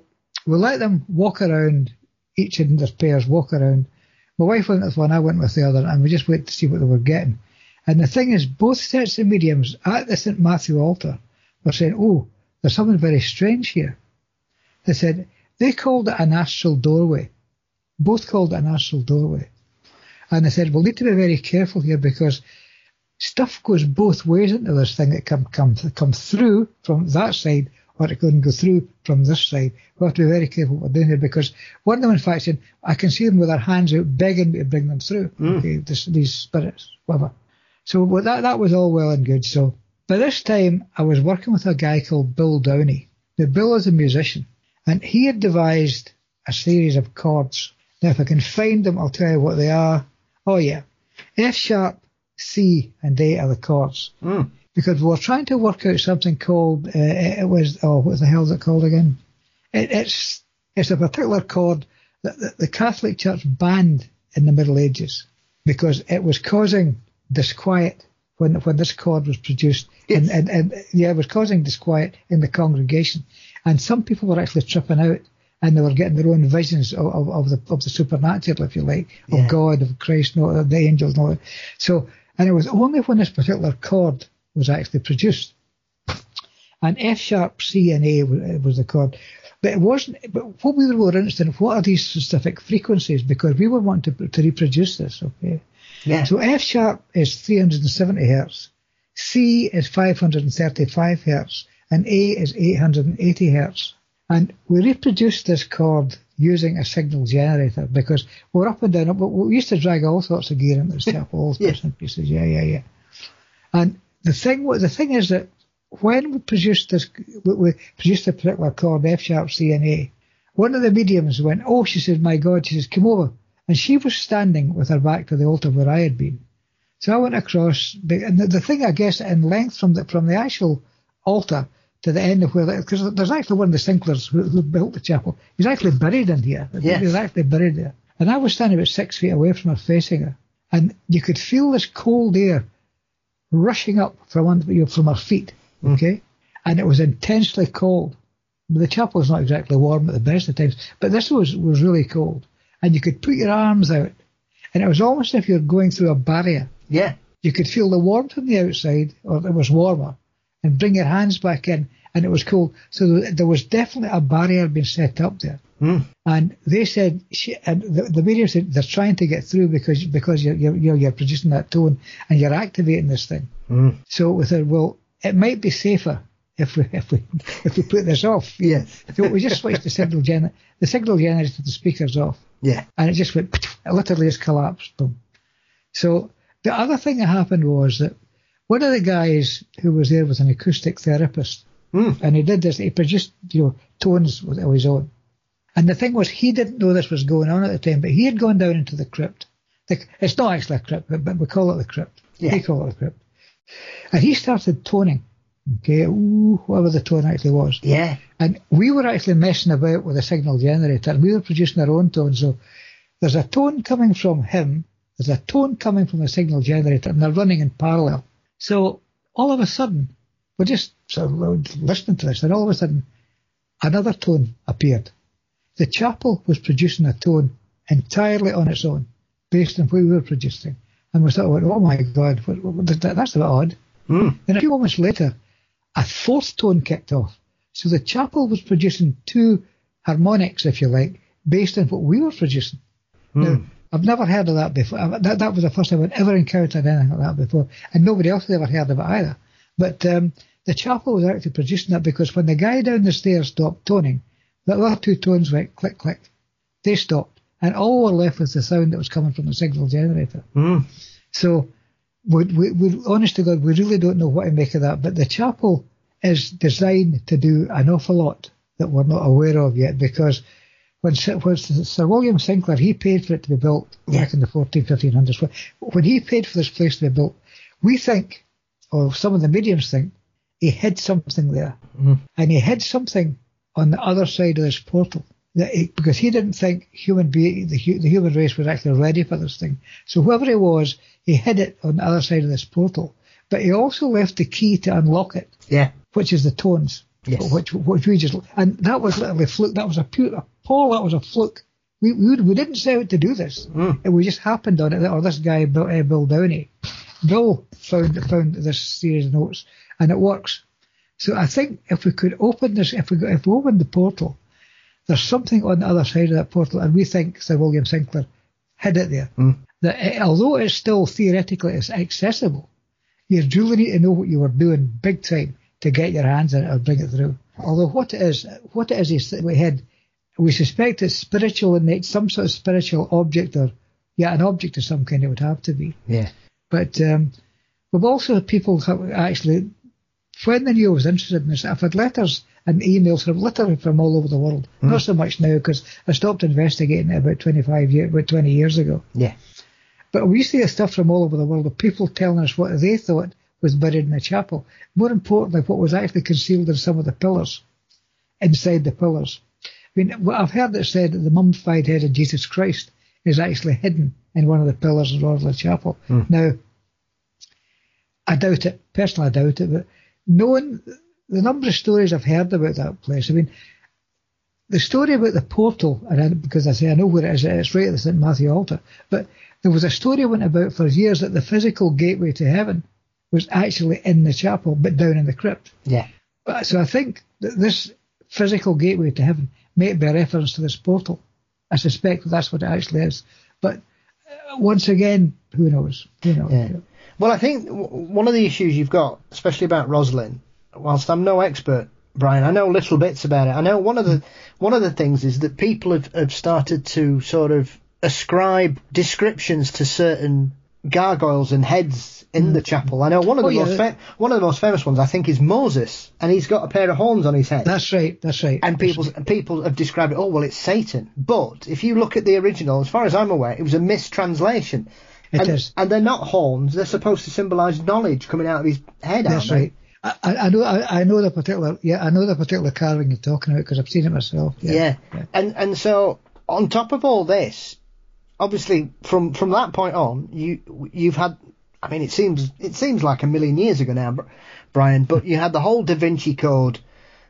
we let them walk around, each in their pairs walk around. My wife went with one, I went with the other, and we just waited to see what they were getting. And the thing is, both sets of mediums at the Saint Matthew altar were saying, oh, there's something very strange here. They said, they called it an astral doorway. Both called it an astral doorway. And they said, we'll need to be very careful here because stuff goes both ways into this thing. It can come, come through from that side, or it can go through from this side. We have to be very careful what we're doing here because one of them, in fact, said, I can see them with their hands out begging me to bring them through, mm. okay, this, these spirits, whatever. So well, that, that was all well and good. So by this time, I was working with a guy called Bill Downey. Now, Bill is a musician, and he had devised a series of chords. Now, if I can find them, I'll tell you what they are. Oh, yeah. F sharp, C, and A are the chords. Mm. Because we were trying to work out something called, uh, it was, oh, what the hell is it called again? It, it's it's a particular chord that the, the Catholic Church banned in the Middle Ages because it was causing disquiet when when this chord was produced. Yes. And, and, and yeah, it was causing disquiet in the congregation. And some people were actually tripping out and they were getting their own visions of, of, of the of the supernatural, if you like, of yeah. God, of Christ, no, of the angels, no. So, and it was only when this particular chord was actually produced. And F sharp, C, and A was, was the chord. But it wasn't, but what we were interested in, what are these specific frequencies? Because we were wanting to, to reproduce this, okay? Yeah. So F sharp is three hundred seventy hertz, C is five hundred thirty-five hertz, and A is eight hundred eighty hertz. And we reproduced this chord using a signal generator because we're up and down. But we used to drag all sorts of gear into this chapel, all sorts of pieces. Yeah, yeah, yeah. And the thing, the thing is that when we produced this, we produced a particular chord, F sharp, C, and A, one of the mediums went, oh, she says, my God, she says, come over. And she was standing with her back to the altar where I had been. So I went across, and the, the thing, I guess, in length from the from the actual altar to the end of where, because there's actually one of the Sinklers who, who built the chapel. He's actually buried in here. Yes. He's actually buried there. And I was standing about six feet away from her, facing her. And you could feel this cold air rushing up from under, you know, from her feet, okay? Mm. And it was intensely cold. The chapel was not exactly warm at the best of times, but this was, was really cold. And you could put your arms out, and it was almost as if you were going through a barrier. Yeah. You could feel the warmth on the outside, or it was warmer, and bring your hands back in, and it was cold. So there was definitely a barrier being set up there. Mm. And they said, she, and the, the medium said, they're trying to get through because because you're you're, you're, you're producing that tone and you're activating this thing. Mm. So we said, well, it might be safer if we if we if we put this off. Yes. So we just switched the signal gener the signal generator to the speakers off. Yeah. And it just went, it literally just collapsed. Boom. So the other thing that happened was that one of the guys who was there was an acoustic therapist. Mm. And he did this, he produced, you know, tones of his own. And the thing was, he didn't know this was going on at the time, but he had gone down into the crypt. The, it's not actually a crypt, but, but we call it the crypt. Yeah. They call it the crypt. And he started toning. Okay, ooh, whatever the tone actually was. Yeah. And we were actually messing about with a signal generator, and we were producing our own tone. So there's a tone coming from him, there's a tone coming from the signal generator, and they're running in parallel. So all of a sudden, we're just sort of listening to this, and all of a sudden, another tone appeared. The chapel was producing a tone entirely on its own, based on what we were producing. And we sort of went, oh my God, what, what, that's a bit odd. Mm. And a few moments later, a fourth tone kicked off. So the chapel was producing two harmonics, if you like, based on what we were producing. Mm. Now, I've never heard of that before. That, that was the first time I'd ever encountered anything like that before. And nobody else had ever heard of it either. But um, the chapel was actually producing that because when the guy down the stairs stopped toning, the other two tones went click, click. They stopped. And all we're left was the sound that was coming from the signal generator. Mm. So, we, we, we, honest to God, we really don't know what to make of that. But the chapel is designed to do an awful lot that we're not aware of yet, because when, when Sir William Sinclair, he paid for it to be built yeah. back in the fourteen, fifteen hundreds. When he paid for this place to be built, we think, or some of the mediums think, he hid something there. Mm. And he hid something on the other side of this portal, that he, because he didn't think human be, the, the human race was actually ready for this thing. So whoever he was, he hid it on the other side of this portal. But he also left the key to unlock it, yeah, which is the tones. Yes. Which, which we just, and that was literally a fluke. That was a pure, Paul, that was a fluke. We we, we didn't set out to do this. Mm. It we just happened on it. Or this guy, Bill, uh, Bill Downey, Bill found found this series of notes, and it works. So I think if we could open this, if we if we open the portal, there's something on the other side of that portal, and we think Sir William Sinclair hid it there. Mm. That it, although it's still theoretically it's accessible, you really need to know what you were doing big time to get your hands on it or bring it through. Although what it is, what it is, is that we had, we suspect it's spiritual in nature, some sort of spiritual object, or yeah, an object of some kind it would have to be. Yeah. But um, we've also had people who actually, when they knew I was interested in this, I've had letters and emails from literally from all over the world. Mm. Not so much now because I stopped investigating it about twenty-five years, about twenty years ago. Yeah. But we see the stuff from all over the world of people telling us what they thought was buried in the chapel. More importantly, what was actually concealed in some of the pillars, inside the pillars. I mean, I've heard it said that the mummified head of Jesus Christ is actually hidden in one of the pillars of Rosslyn Chapel. Mm. Now, I doubt it. Personally, I doubt it. But knowing the number of stories I've heard about that place, I mean, the story about the portal, and I, because I say I know where it is, it's right at the Saint Matthew altar, but there was a story went about for years that the physical gateway to heaven was actually in the chapel, but down in the crypt. Yeah. So I think that this physical gateway to heaven may be a reference to this portal. I suspect that that's what it actually is. But uh, once again, who knows? Who knows? Yeah. Well, I think w- one of the issues you've got, especially about Rosslyn, whilst I'm no expert, Brian, I know little bits about it. I know one of the one of the things is that people have, have started to sort of ascribe descriptions to certain gargoyles and heads in mm. the chapel. I know one of the oh, most yeah. fa- one of the most famous ones I think is Moses, and he's got a pair of horns on his head. That's right. That's right. And people people have described it. Oh well, it's Satan. But if you look at the original, as far as I'm aware, it was a mistranslation. It and, is. And they're not horns. They're supposed to symbolise knowledge coming out of his head. That's aren't right. I, I know. I, I know the particular. Yeah, I know the particular carving you're talking about because I've seen it myself. Yeah. Yeah. yeah. And and so on top of all this, obviously from from that point on, you you've had. I mean, it seems it seems like a million years ago now, Brian. But you had the whole Da Vinci Code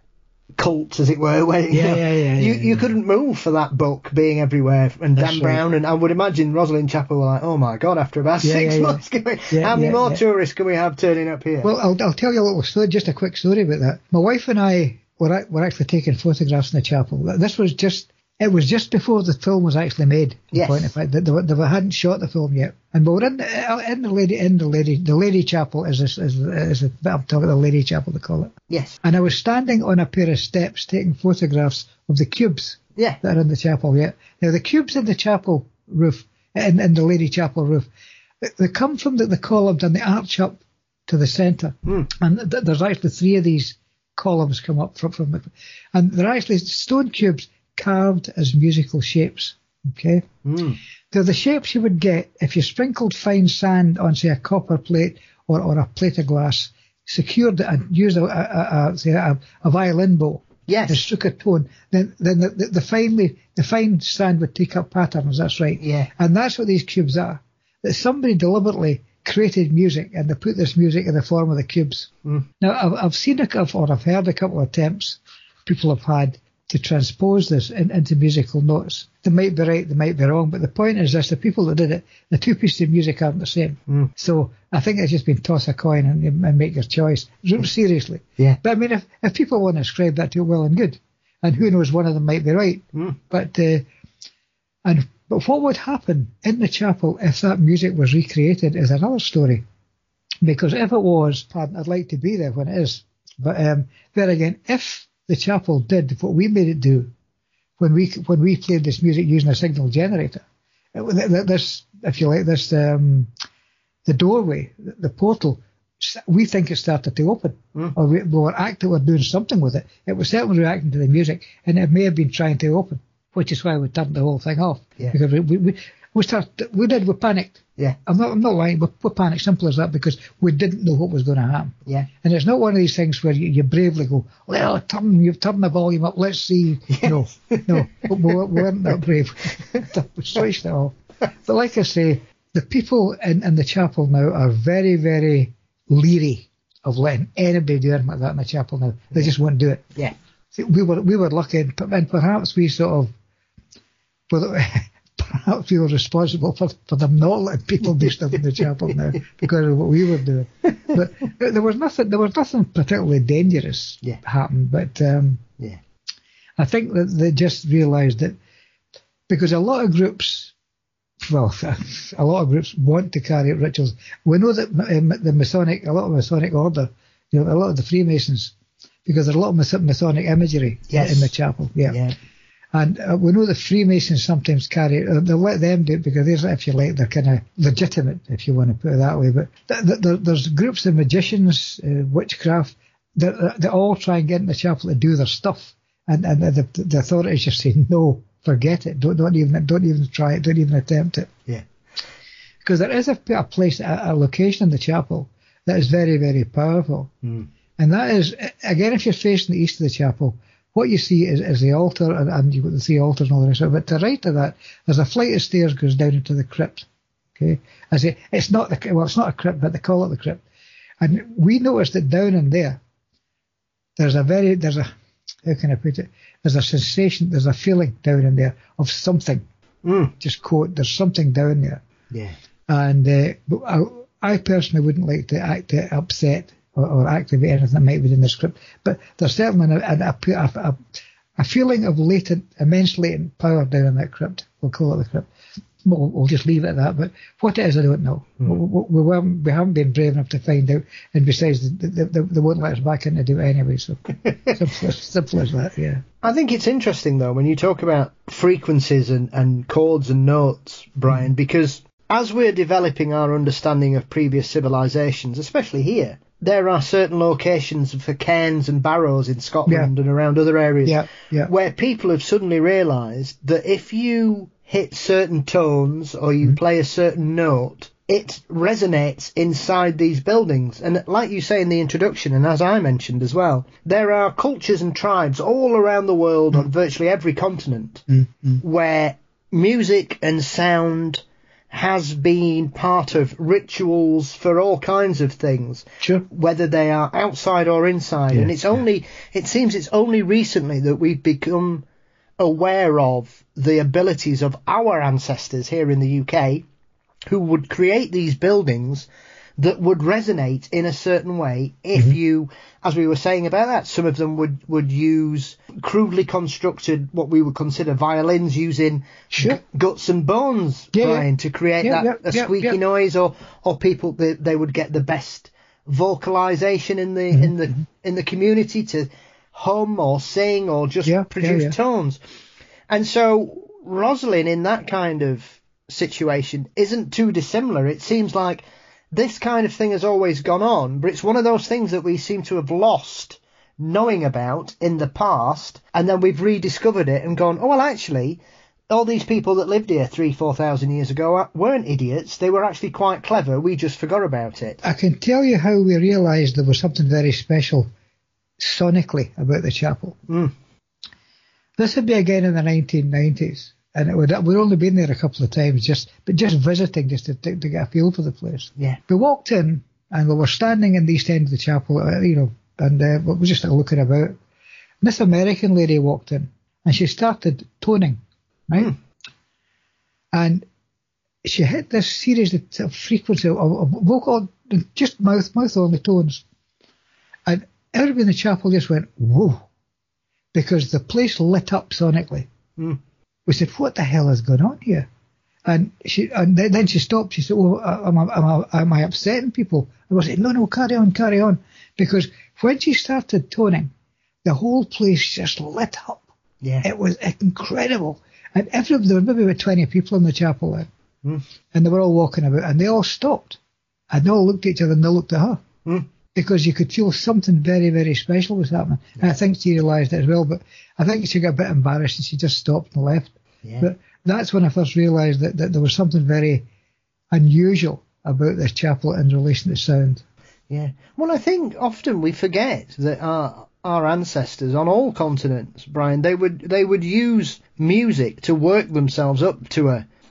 cult, as it were, where yeah, you, know, yeah, yeah, you, yeah, you yeah. couldn't move for that book being everywhere. And That's Dan right. Brown, and I would imagine Rosslyn Chapel were like, oh my God, after about Yeah, six yeah, months, yeah. can we, Yeah, how many yeah, more yeah. tourists can we have turning up here? Well, I'll, I'll tell you a little story, just a quick story about that. My wife and I were were actually taking photographs in the chapel. This was just. It was just before the film was actually made. In Yes. point of fact, they, they, they hadn't shot the film yet, and we were in the, in the lady in the lady the lady chapel is this is is a, I'm talking the lady chapel they call it. Yes. And I was standing on a pair of steps taking photographs of the cubes Yeah. that are in the chapel. Yeah. Now the cubes in the chapel roof, in, in the lady chapel roof, they, they come from the, the columns and the arch up to the centre, Mm. and th- there's actually three of these columns come up from from, the, and they're actually stone cubes carved as musical shapes. Okay, Mm. they're the shapes you would get if you sprinkled fine sand on, say, a copper plate or, or a plate of glass, secured it and used a, a, a, say a, a violin bow Yes. and struck a tone. Then, then the, the, the finely the fine sand would take up patterns. That's right. Yeah. And that's what these cubes are. That somebody deliberately created music and they put this music in the form of the cubes. Mm. Now, I've, I've seen a couple, or I've heard a couple of attempts people have had to transpose this in, into musical notes. They might be right, they might be wrong, but the point is this, the people that did it, the two pieces of music aren't the same. Mm. So I think it's just been toss a coin and, and make your choice. Seriously. Yeah. But I mean, if, if people want to ascribe that to it, well and good. And who knows, one of them might be right. Mm. But uh, and but what would happen in the chapel if that music was recreated is another story. Because if it was, pardon, I'd like to be there when it is. But um, there again, if the chapel did what we made it do when we when we played this music using a signal generator, it, this, if you like, this um, the doorway, the portal, we think it started to open, mm. or we, we were acting, we were doing something with it. It was certainly reacting to the music, and it may have been trying to open, which is why we turned the whole thing off. Yeah. Because we we we started, we did, we panicked. Yeah. I'm not I'm not lying, we, we panicked, simple as that, because we didn't know what was going to happen. Yeah. And it's not one of these things where you, you bravely go, well, turn, you've turned the volume up, let's see. No, no, we, we weren't that brave. We switched it off. But like I say, the people in, in the chapel now are very, very leery of letting anybody do anything like that in the chapel now. They just won't do it. Yeah. See, we were we were lucky, and perhaps we sort of, well, perhaps we were responsible for, for them not letting people do stuff in the chapel now because of what we were doing. But there was nothing there was nothing particularly dangerous yeah. happened. But um, yeah. I think that they just realised that because a lot of groups, well, a lot of groups want to carry out rituals. We know that the Masonic, a lot of Masonic order, you know, a lot of the Freemasons, because there's a lot of Masonic imagery yes. in the chapel. Yeah. yeah. And uh, we know the Freemasons sometimes carry it. Uh, they'll let them do it because they're, if you like, they're kind of legitimate, if you want to put it that way. But th- th- th- there's groups of magicians, uh, witchcraft, that they all try and get in the chapel to do their stuff. And, and the, the authorities just say, no, forget it. Don't, don't even don't even try it. Don't even attempt it. Yeah. Because there is a, a place, a, a location in the chapel that is very, very powerful. Mm. And that is, again, if you're facing the east of the chapel, what you see is, is the altar, and, and you've got the three altars and all the rest of it. But to the right of that, there's a flight of stairs goes down into the crypt. Okay, I say it's not the well, it's not a crypt, but they call it the crypt. And we noticed that down in there, there's a very there's a how can I put it? There's a sensation, there's a feeling down in there of something. Mm. Just quote, there's something down there. Yeah. And uh, but I, I personally wouldn't like to act uh, upset. Or, or activate anything that might be in the script, but there's certainly a, a, a, a, a feeling of latent, immense latent power down in that crypt. We'll call it the crypt. We'll, we'll just leave it at that. But what it is, I don't know. Mm. We, we, we, haven't, we haven't been brave enough to find out. And besides, they, they, they won't let us back in to do it anyway. So simple, simple as that. Yeah. I think it's interesting though when you talk about frequencies and, and chords and notes, Brian, mm. because as we're developing our understanding of previous civilizations, especially here, there are certain locations for cairns and barrows in Scotland yeah. and around other areas yeah, yeah. where people have suddenly realised that if you hit certain tones or you mm-hmm. play a certain note, it resonates inside these buildings. And like you say in the introduction, and as I mentioned as well, there are cultures and tribes all around the world mm-hmm. on virtually every continent mm-hmm. where music and sound has been part of rituals for all kinds of things, sure. whether they are outside or inside. Yeah, and it's only, yeah. it seems it's only recently that we've become aware of the abilities of our ancestors here in the U K who would create these buildings that would resonate in a certain way if mm-hmm. you, as we were saying about that, some of them would, would use crudely constructed, what we would consider violins using sure. g- guts and bones, yeah, Brian, yeah. to create yeah, that yeah, a yeah, squeaky yeah. noise, or, or people, they, they would get the best vocalization in the, mm-hmm. in the, in the community to hum or sing or just yeah, produce yeah, yeah. tones. And so Rosalind in that kind of situation isn't too dissimilar. It seems like this kind of thing has always gone on, but it's one of those things that we seem to have lost knowing about in the past, and then we've rediscovered it and gone, oh, well, actually, all these people that lived here three, four thousand years ago weren't idiots. They were actually quite clever. We just forgot about it. I can tell you how we realised there was something very special sonically about the chapel. Mm. This would be again in the nineteen nineties. And it would, we'd only been there a couple of times, just but just visiting, just to, to, to get a feel for the place. Yeah. We walked in, and we were standing in the east end of the chapel, uh, you know, and uh, we were just looking about. And this American lady walked in, and she started toning, right? Mm. And she hit this series of frequency of, of vocal, just mouth, mouth only tones. And everybody in the chapel just went, whoa, because the place lit up sonically. Mm. We said, what the hell is going on here? And she, and then she stopped. She said, oh, am I, am I, am I upsetting people? And we said, no, no, carry on, carry on. Because when she started toning, the whole place just lit up. Yeah. It was incredible. And every, there were maybe about twenty people in the chapel there. Mm. And they were all walking about, and they all stopped. And they all looked at each other, and they looked at her. Mm. Because you could feel something very, very special was happening. Yeah. And I think she realised it as well, but I think she got a bit embarrassed and she just stopped and left. Yeah. But that's when I first realised that, that there was something very unusual about this chapel in relation to sound. Yeah. Well, I think often we forget that our our ancestors on all continents, Brian, they would they would use music to work themselves up to a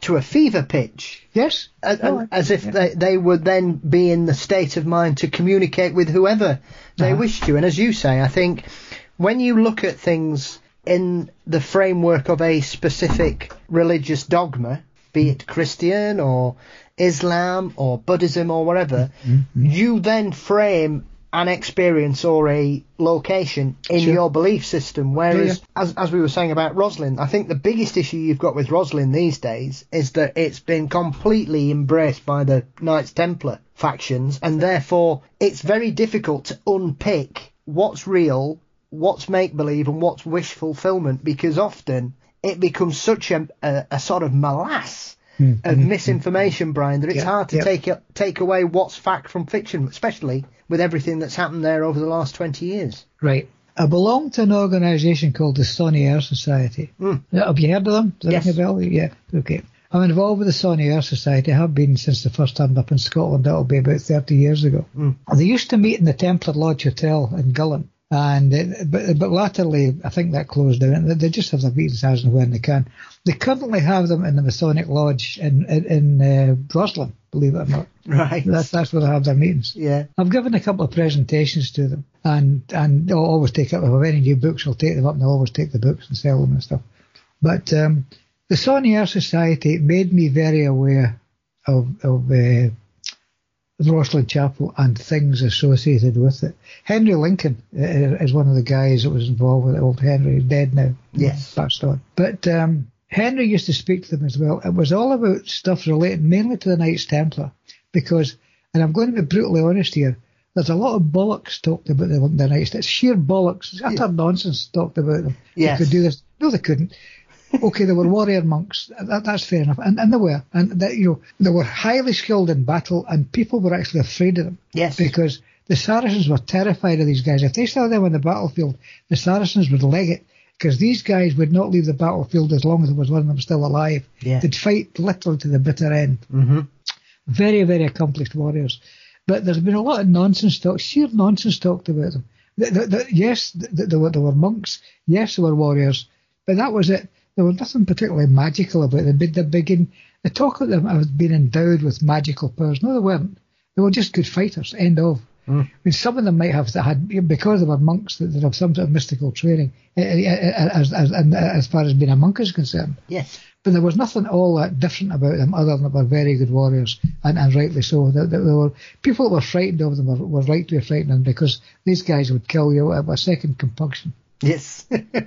to a fever pitch. Yes. And, Oh, and, as if yeah. they, they would then be in the state of mind to communicate with whoever they Uh-huh. wish to. And as you say, I think when you look at things in the framework of a specific religious dogma, be it Christian or Islam or Buddhism or whatever, Mm-hmm. you then frame an experience or a location in Sure. your belief system. Whereas, Yeah, as as we were saying about Roslin, I think the biggest issue you've got with Roslin these days is that it's been completely embraced by the Knights Templar factions, and therefore it's very difficult to unpick what's real, what's make-believe, and what's wish fulfillment, because often it becomes such a, a, a sort of morass of misinformation, Brian, that it's Yeah, hard to yeah. take it, take away what's fact from fiction, especially with everything that's happened there over the last twenty years. Right. I belong to an organisation called the Sonny Air Society. Mm. Have you heard of them? Does that Yes. ring a bell? Yeah. Okay. I'm involved with the Sonny Air Society. I have been since the first time up in Scotland. That'll be about thirty years ago. Mm. They used to meet in the Templar Lodge Hotel in Gullen. And it, but, but latterly, I think that closed down. They just have their meetings as and when they can. They currently have them in the Masonic Lodge in in, in uh, Roslin, believe it or not. Right. That's that's where they have their meetings. Yeah. I've given a couple of presentations to them, and and I'll always take up if I have any new books, I'll take them up, and I'll always take the books and sell them and stuff. But um, the Sonny Air Society made me very aware of of uh, Roslin Chapel and things associated with it. Henry Lincoln uh, is one of the guys that was involved with it. Old Henry is dead now. Yes. Passed on. But um, Henry used to speak to them as well. It was all about stuff related mainly to the Knights Templar, because, and I'm going to be brutally honest here, there's a lot of bollocks talked about the, the Knights. It's sheer bollocks, it's utter nonsense talked about them. Yes. They could do this. No, they couldn't. Okay, they were warrior monks. That, that's fair enough, and, and they were, and that, you know, they were highly skilled in battle, and people were actually afraid of them. Yes. Because the Saracens were terrified of these guys. If they saw them on the battlefield, the Saracens would leg it, because these guys would not leave the battlefield as long as there was one of them still alive. Yeah. They'd fight literally to the bitter end. Mm-hmm. Very, very accomplished warriors. But there's been a lot of nonsense talk, sheer nonsense talked about them. The, the, the, yes, the, the, they were monks. Yes, they were warriors. But that was it. There was nothing particularly magical about them. They begin, the talk of them have been endowed with magical powers. No, they weren't. They were just good fighters, end of. Mm. I mean, some of them might have had, because they were monks, that they have some sort of mystical training as, as, as, as far as being a monk is concerned. Yes. But there was nothing all that different about them other than they were very good warriors, and, and rightly so. They, they were, people that were frightened of them were, were right to be frightened of them, because these guys would kill you at a second compunction. Yes.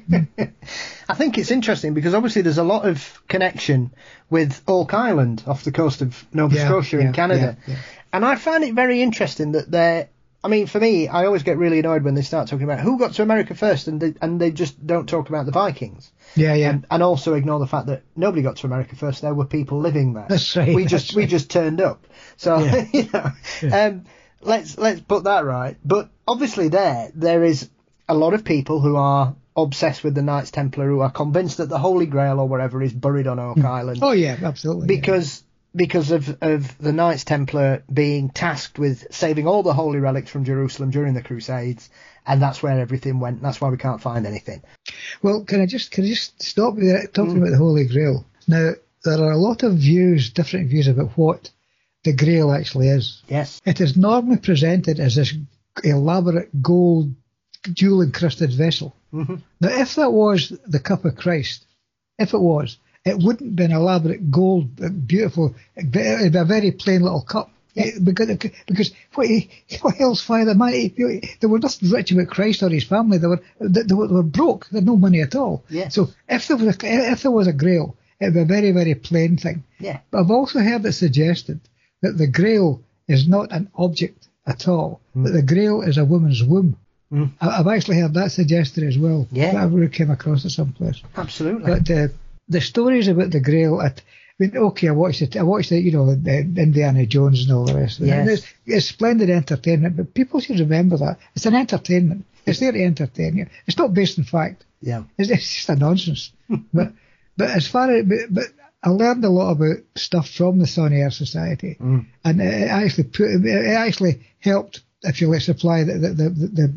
I think it's interesting because obviously there's a lot of connection with Oak Island off the coast of Nova Yeah, Scotia yeah, in Canada. yeah, yeah. And I find it very interesting that they're, I mean, for me, I always get really annoyed when they start talking about who got to America first, and they, and they just don't talk about the Vikings. Yeah, yeah. And, and also ignore the fact that nobody got to America first. There were people living there. That's right, We that's just we right. just turned up. So Yeah. you know, Yeah. um, let's let's put that right. But obviously, there there is a lot of people who are obsessed with the Knights Templar, who are convinced that the Holy Grail or whatever is buried on Oak Island. Oh, yeah, absolutely. Because because of, of the Knights Templar being tasked with saving all the holy relics from Jerusalem during the Crusades, and that's where everything went. That's why we can't find anything. yeah. Well, can I just can I just stop you there talking Mm. about the Holy Grail? Now, there are a lot of views, different views about what the Grail actually is. Yes. It is normally presented as this elaborate gold, jewel-encrusted vessel. Mm-hmm. Now, if that was the cup of Christ, if it was, it wouldn't be an elaborate gold, uh, beautiful, it'd be it'd be a very plain little cup. It- because because what, what else fire the money? There was nothing rich about Christ or his family. They were they, they were, they were broke. They had no money at all. Yes. So if there was a, if there was a Grail, it'd be a very very plain thing. Yeah. But I've also heard it suggested that the Grail is not an object at all. That the Grail is a woman's womb. Mm. I- I've actually heard that suggested as well. Yeah. I really came across it someplace. Absolutely. But uh, the stories about the Grail, at, I mean, okay, I watched it. I watched it, you know, the, the Indiana Jones and all the rest of it. Yes. And It's, it's splendid entertainment, but people should remember that it's an entertainment. It's there to entertain you. It's not based in fact. Yeah. It's, it's just a nonsense. but but as far as but, but I learned a lot about stuff from the Sonny Air Society, Mm. and it actually put it actually helped, if you like, supply the the the, the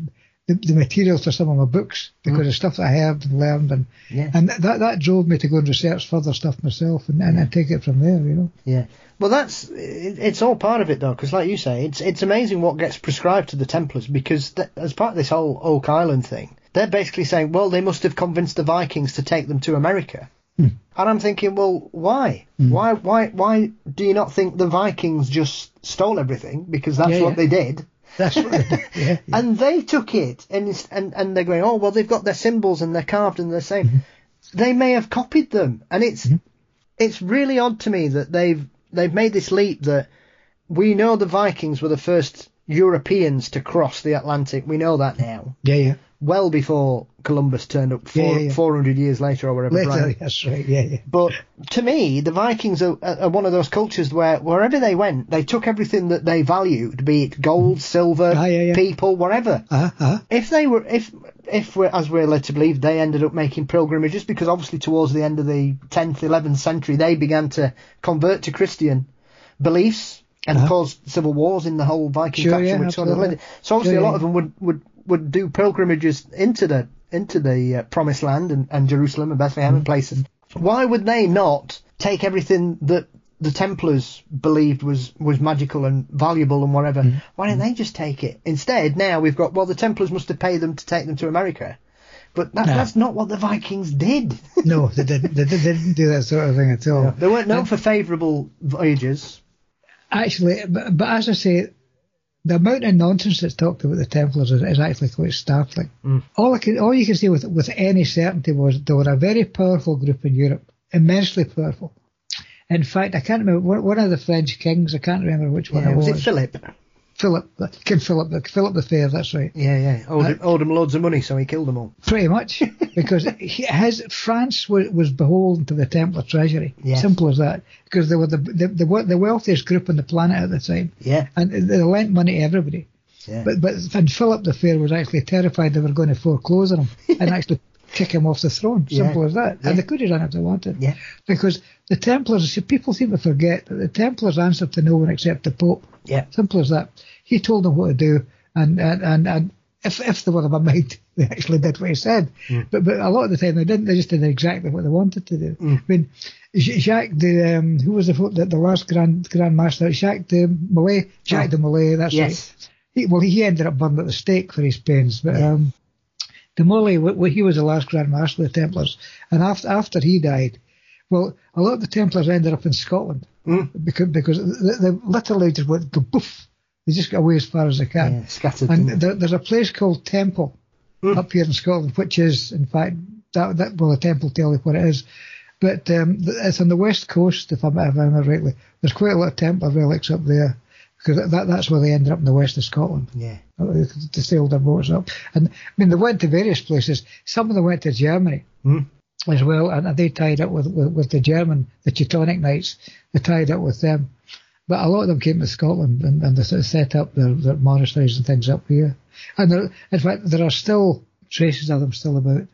the, the materials for some of my books because mm. of stuff that I heard and learned, and yeah. and that that drove me to go and research further stuff myself and, and, yeah. and take it from there, you know. Yeah. Well, that's it, it's all part of it though, because like you say, it's it's amazing what gets prescribed to the Templars, because th- as part of this whole Oak Island thing, they're basically saying, well, they must have convinced the Vikings to take them to America. Hmm. And I'm thinking, well, why? Hmm. Why why why do you not think the Vikings just stole everything, because that's yeah, what yeah. they did? That's what they did. Yeah, yeah. And they took it, and, it's- and and they're going, oh, well, they've got their symbols and they're carved and they're the same. Mm-hmm. They may have copied them, and it's mm-hmm. it's really odd to me that they've they've made this leap that we know the Vikings were the first Europeans to cross the Atlantic. We know that now. Yeah, yeah. Well before Columbus turned up four, Yeah, yeah, yeah. four hundred years later or whatever. Later, Brian. that's right, yeah, yeah. But to me, the Vikings are, are one of those cultures where wherever they went, they took everything that they valued, be it gold, silver, Ah, yeah, yeah. people, whatever. Uh-huh, uh-huh. If they were, if if we're, as we're led to believe, they ended up making pilgrimages because obviously towards the end of the tenth, eleventh century, they began to convert to Christian beliefs and Uh-huh. caused civil wars in the whole Viking Sure, faction. yeah, which sort of absolutely. led- so obviously Sure, a lot yeah. of them would would would do pilgrimages into the into the uh, Promised Land and, and Jerusalem and Bethlehem Mm. and places. Why would they not take everything that the Templars believed was, was magical and valuable and whatever? Mm. Why didn't they just take it? Instead, now we've got, well, the Templars must have paid them to take them to America. But that, Nah. that's not what the Vikings did. No, they didn't. They, they didn't do that sort of thing at all. They weren't known And for favourable voyages. actually, but, but as I say, the amount of nonsense that's talked about the Templars is, is actually quite startling. Mm. All I can, all you can say with with any certainty was they were a very powerful group in Europe, immensely powerful. In fact, I can't remember one, one of the French kings. I can't remember which one Yeah, it was. was it Philip? Philip, King Philip, Philip the Fair. That's right. Yeah, yeah. Owed, Uh, owed him loads of money, so he killed them all. Pretty much, because he, his France was, was beholden to the Templar treasury. Yes. Simple as that. Because they were the, the the the wealthiest group on the planet at the time, Yeah, and they lent money to everybody. yeah. But but and Philip the Fair was actually terrified they were going to foreclose on him and actually kick him off the throne. Simple Yeah. as that. Yeah. And they could have done it if they wanted. Yeah. Because the Templars, people seem to forget that the Templars answered to no one except the Pope. Yeah. Simple as that. He told them what to do, and and and, and if if they were of a mind, they actually did what he said. Mm. But but a lot of the time they didn't. They just did exactly what they wanted to do. Mm. I mean, J- Jacques the um, who was the the, the last grand Grand Master, Jacques de Molay, Jacques Oh. de Molay. That's Yes. right. He, well, he ended up burned at the stake for his pains, but Yeah. um, de Molay, w- w- he was the last Grand Master of the Templars, and after after he died, well, a lot of the Templars ended up in Scotland Mm. because because they, they literally just went go poof. They just got away as far as they can. Yeah, scattered. And didn't there, there's a place called Temple Mm. up here in Scotland, which is, in fact, that, that well, the Temple tell you what it is. But um, th- it's on the west coast, if I'm, if I remember rightly. There's quite a lot of Templar relics up there, because that, that's where they ended up in the west of Scotland. Yeah. They sailed their boats up. And, I mean, they went to various places. Some of them went to Germany Mm. as well, and they tied up with, with, with the German, the Teutonic Knights. They tied up with them. But a lot of them came to Scotland, and, and they sort of set up their, their monasteries and things up here. And there, in fact, there are still traces of them still about.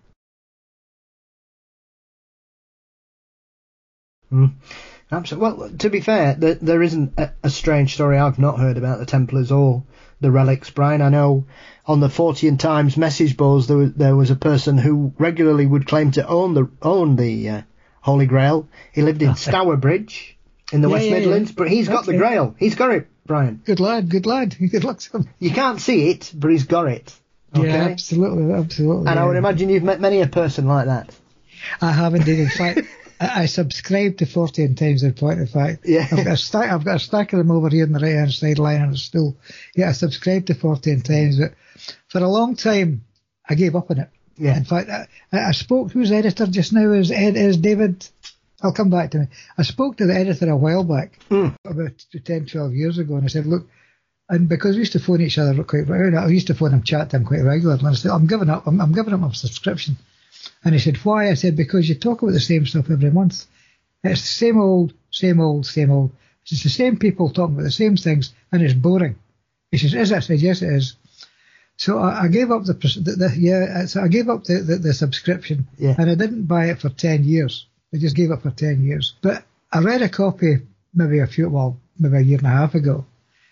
Mm. Absolutely. Well, to be fair, there, there isn't a, a strange story I've not heard about the Templars or the relics, Brian. I know on the Fortean Times message boards there was, there was a person who regularly would claim to own the own the uh, Holy Grail. He lived in Stourbridge in the Yeah, West yeah, Midlands, yeah. but he's got the Okay. Grail. He's got it, Brian. Good lad, good lad. Good luck to him. You can't see it, but he's got it. Okay? Yeah, absolutely, absolutely. And I would yeah. imagine you've met many a person like that. I have indeed. In fact, I, I subscribe to Fortean Times in point of fact. Yeah. I've got a stack. I've got a stack of them over here on the right hand side, lying on a stool. Yeah, I subscribe to Fortean Times, but for a long time I gave up on it. Yeah. In fact, I, I spoke. Who's editor just now? Is Ed? Is David? I'll come back to me. I spoke to the editor a while back, Mm. about ten, twelve years ago, and I said, look, and because we used to phone each other quite regularly, I used to phone him, chat to him quite regularly, and I said, I'm giving up, I'm, I'm giving up my subscription. And he said, why? I said, because you talk about the same stuff every month. It's the same old, same old, same old. It's the same people talking about the same things, and it's boring. He says, is it? I said, yes, it is. So I, I gave up the, the, the yeah, so I gave up the, the, the subscription, Yeah. and I didn't buy it for ten years. I just gave it for ten years. But I read a copy maybe a few, well, maybe a year and a half ago,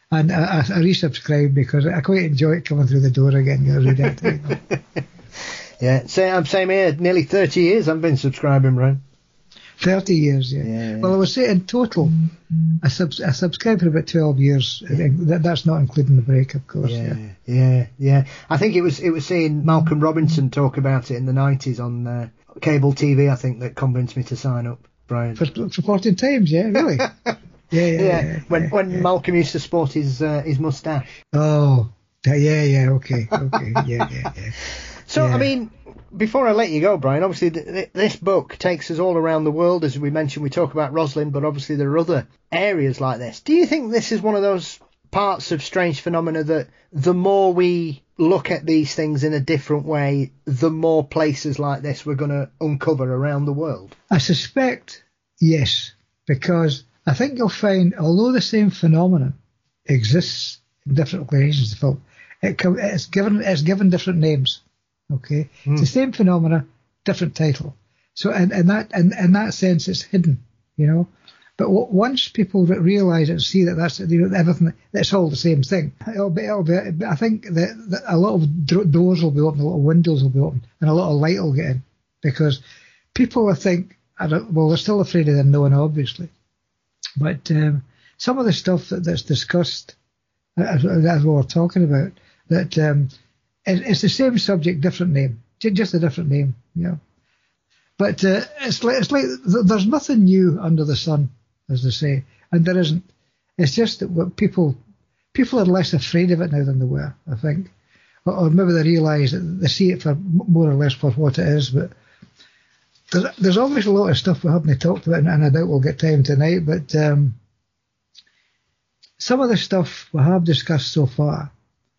And I, I resubscribed because I quite enjoy it coming through the door again. You know, read it. Yeah, same, I'm same here. Nearly thirty years I've been subscribing, Brian. thirty years, yeah. Yeah, yeah. Well, I would say in total, I, subs- I subscribed for about twelve years. Yeah. That, that's not including the break, of course. Yeah, Yeah, yeah, yeah. I think it was it was seeing Malcolm Robinson talk about it in the nineties on uh, cable T V, I think, that convinced me to sign up, Brian. For, for fourteen times, yeah, really. yeah, yeah, yeah, yeah. when yeah, when yeah. Malcolm used to sport his uh, his moustache. Oh, yeah, yeah, okay, okay, yeah, yeah, yeah. So, Yeah. I mean, before I let you go, Brian, obviously th- th- this book takes us all around the world. As we mentioned, we talk about Roslin, but obviously there are other areas like this. Do you think this is one of those parts of Strange Phenomena that the more we look at these things in a different way, the more places like this we're going to uncover around the world? I suspect yes, because I think you'll find, although the same phenomenon exists in different locations of the film, it com- it's given it's given different names. Okay, Mm. it's the same phenomena, different title. So in, in that in, in that sense, it's hidden, you know. But w- once people re- realise it and see that that's you know, everything, that's all the same thing. It'll be, it'll be, I think that, that a lot of dro- doors will be open, a lot of windows will be open, and a lot of light will get in, because people will think, I don't, well, they're still afraid of the unknown, obviously. But um, some of the stuff that, that's discussed, as, as we were talking about, that um, it, it's the same subject, different name, ju- just a different name, you know. But uh, it's like it's like th- there's nothing new under the sun, as they say, and there isn't. It's just that what people people are less afraid of it now than they were, I think, or, or maybe they realise that they see it for m- more or less for what it is. But there's there's always a lot of stuff we haven't talked about, and, and I doubt we'll get time tonight. But um, some of the stuff we have discussed so far,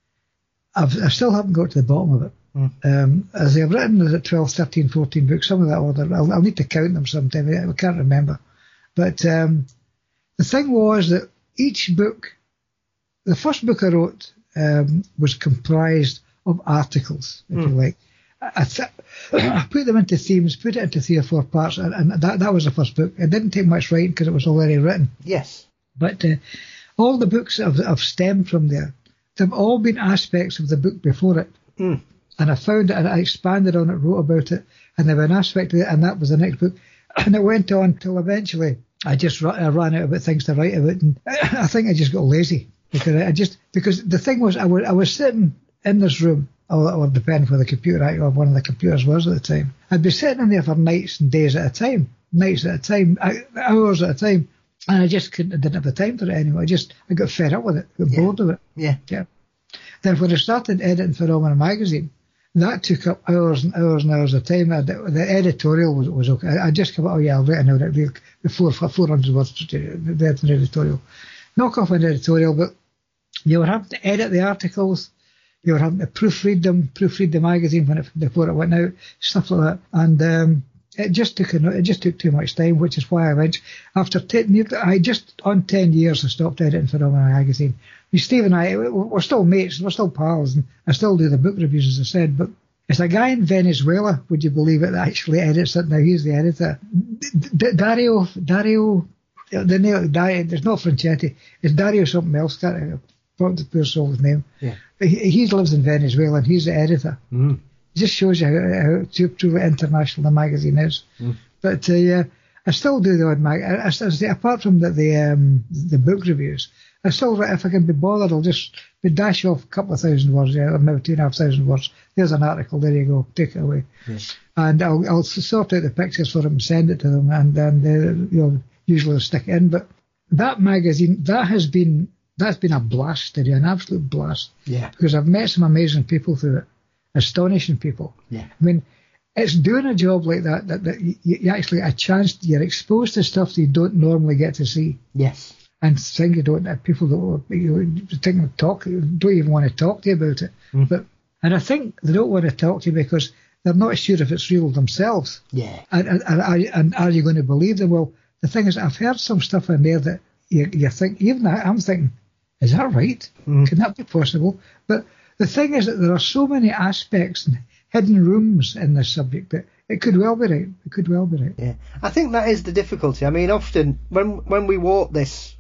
I've, I still haven't got to the bottom of it. Mm. Um, as I've written, is it twelve, thirteen, fourteen books, some of that order. I'll, I'll need to count them sometime. I can't remember. But um, the thing was that each book, the first book I wrote um, was comprised of articles, if Mm. you like. I, I, th- I put them into themes, put it into three or four parts, and, and that, that was the first book. It didn't take much writing because it was already written. Yes. But uh, all the books have, have stemmed from there. They've all been aspects of the book before it. Mm. And I found it, and I expanded on it, wrote about it, and there was an aspect of it, and that was the next book. And it went on till eventually I just ra- I ran out about things to write about, and I think I just got lazy because I just because the thing was I was I was sitting in this room, or, or depending where the computer or one of the computers was at the time. I'd be sitting in there for nights and days at a time, nights at a time, hours at a time, and I just couldn't, I didn't have the time for it anymore. I just I got fed up with it, got Yeah. bored of it. Yeah. Yeah. Then when I started editing Phenomena magazine, that took up hours and hours and hours of time. I, the, the editorial was, was okay. I, I just come, oh yeah, I'll write an hour, before four hundred words to the editorial. Knock off an editorial, but you were having to edit the articles, you were having to proofread them, proofread the magazine when it, before it went out, stuff like that. And um, it just took a, it just took too much time, which is why I went after ten. I just on ten years I stopped editing Phenomena magazine. Steve and I, we're still mates, we're still pals, and I still do the book reviews, as I said, but it's a guy in Venezuela, would you believe it, that actually edits it now. He's the editor. D- D- Dario, Dario, the name, Dario, there's no Franchetti, it's Dario something else, can't I forgot the poor soul's name. Yeah. But he, he lives in Venezuela, and he's the editor. Mm. It just shows you how, how truly international the magazine is. Mm. But uh, yeah, I still do the odd mag. I, I, I say, apart from the the, um, the book reviews, I still write, if I can be bothered, I'll just be dash off a couple of thousand words, yeah, or maybe two and a half thousand words. There's an article, there you go, take it away. Yes. And I'll I'll sort out the pictures for them and send it to them, and then they, you know, usually I'll stick it in. But that magazine, that has been that's been a blast to do, an absolute blast. Yeah. Because I've met some amazing people through it, astonishing people. Yeah. I mean, it's doing a job like that that, that you, you actually a chance, you're exposed to stuff that you don't normally get to see. Yes. And think you don't, people don't, you think talk, don't even want to talk to you about it. Mm. But and I think they don't want to talk to you because they're not sure if it's real themselves. Yeah. And, and, and, are, and are you going to believe them? Well, the thing is, I've heard some stuff in there that you, you think, even I, I'm thinking, is that right? Mm. Can that be possible? But the thing is that there are so many aspects and hidden rooms in this subject that it could well be right. It could well be right. Yeah. I think that is the difficulty. I mean, often when when we walk this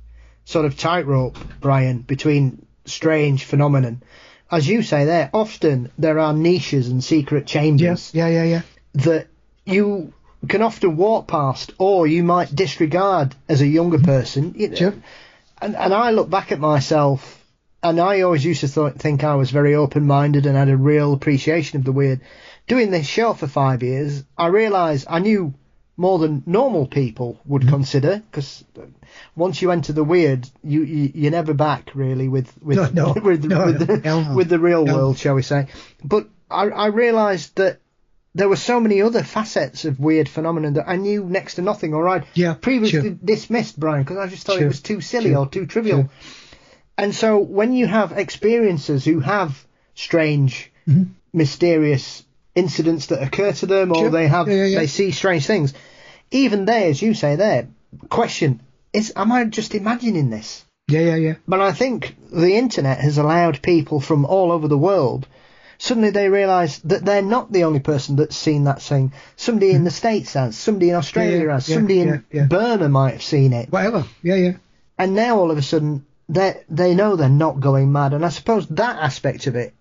sort of tightrope, Brian, between strange phenomenon. As you say there, often there are niches and secret chambers Yeah, yeah, yeah, yeah. that you can often walk past, or you might disregard as a younger person. You know, Sure. and, and I look back at myself, and I always used to th- think I was very open-minded and had a real appreciation of the weird. Doing this show for five years, I realised I knew more than normal people would Mm-hmm. consider, because once you enter the weird, you, you you're never back really with with No, no, with, no, with, the, hell no. with the real No. world, shall we say? But I, I realised that there were so many other facets of weird phenomenon that I knew next to nothing, or I'd Yeah, previously sure. dismissed, Brian, because I just thought Sure, it was too silly sure, or too trivial. sure. And so when you have experiencers who have strange, Mm-hmm. mysterious incidents that occur to them, or Sure. they have Yeah, yeah, yeah. they see strange things, even they, as you say there, question is, am I just imagining this? Yeah, yeah, yeah. But I think the internet has allowed people from all over the world, suddenly they realise that they're not the only person that's seen that thing. Somebody in the States has, somebody in Australia Yeah, has, yeah, somebody yeah, in yeah. Burma might have seen it. Whatever. Yeah, yeah. And now all of a sudden they they know they're not going mad. And I suppose that aspect of it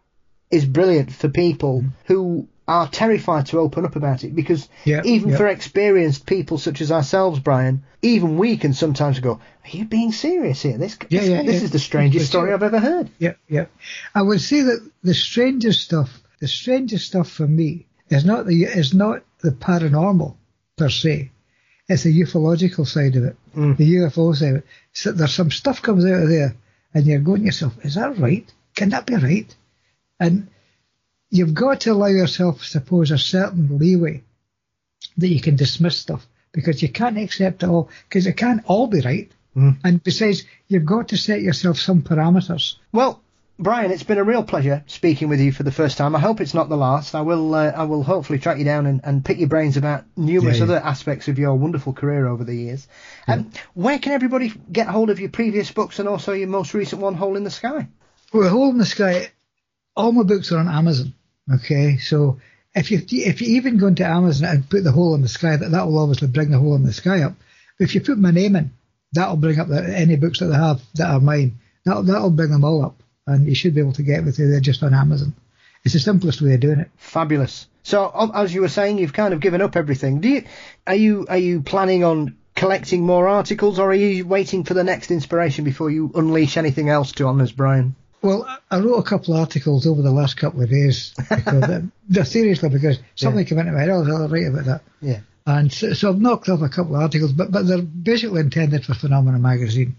is brilliant for people who are terrified to open up about it, because Yeah, even yeah. for experienced people such as ourselves, Brian, even we can sometimes go, are you being serious here? This, Yeah, this, yeah, this yeah. is the strangest But story you- I've ever heard. Yeah, yeah. I would say that the strangest stuff, the strangest stuff for me is not the is not the paranormal per se. It's the ufological side of it, Mm. the U F O side of it. So there's some stuff comes out of there, and you're going to yourself, is that right? Can that be right? And you've got to allow yourself, I suppose, a certain leeway that you can dismiss stuff, because you can't accept it all, because it can't all be right. Mm. And besides, you've got to set yourself some parameters. Well, Brian, it's been a real pleasure speaking with you for the first time. I hope it's not the last. I will uh, I will hopefully track you down and, and pick your brains about numerous Yeah, yeah. other aspects of your wonderful career over the years. Um, where can everybody get hold of your previous books and also your most recent one, Hole in the Sky? Well, Hole in the Sky, all my books are on Amazon. Okay, so if you if you even go into Amazon and put the Hole in the Sky, that that will obviously bring the Hole in the Sky up. But if you put my name in, that'll bring up the, any books that they have that are mine. That'll that'll bring them all up, and you should be able to get with it there just on Amazon. It's the simplest way of doing it. Fabulous. So, um, as you were saying, you've kind of given up everything. Do you are you are you planning on collecting more articles, or are you waiting for the next inspiration before you unleash anything else to on us, Brian? Well, I- I wrote a couple of articles over the last couple of days. Because, uh, no, seriously, because something came into my head. I was I'll write about that. Yeah. And so, so I've knocked off a couple of articles, but, but they're basically intended for Phenomena magazine.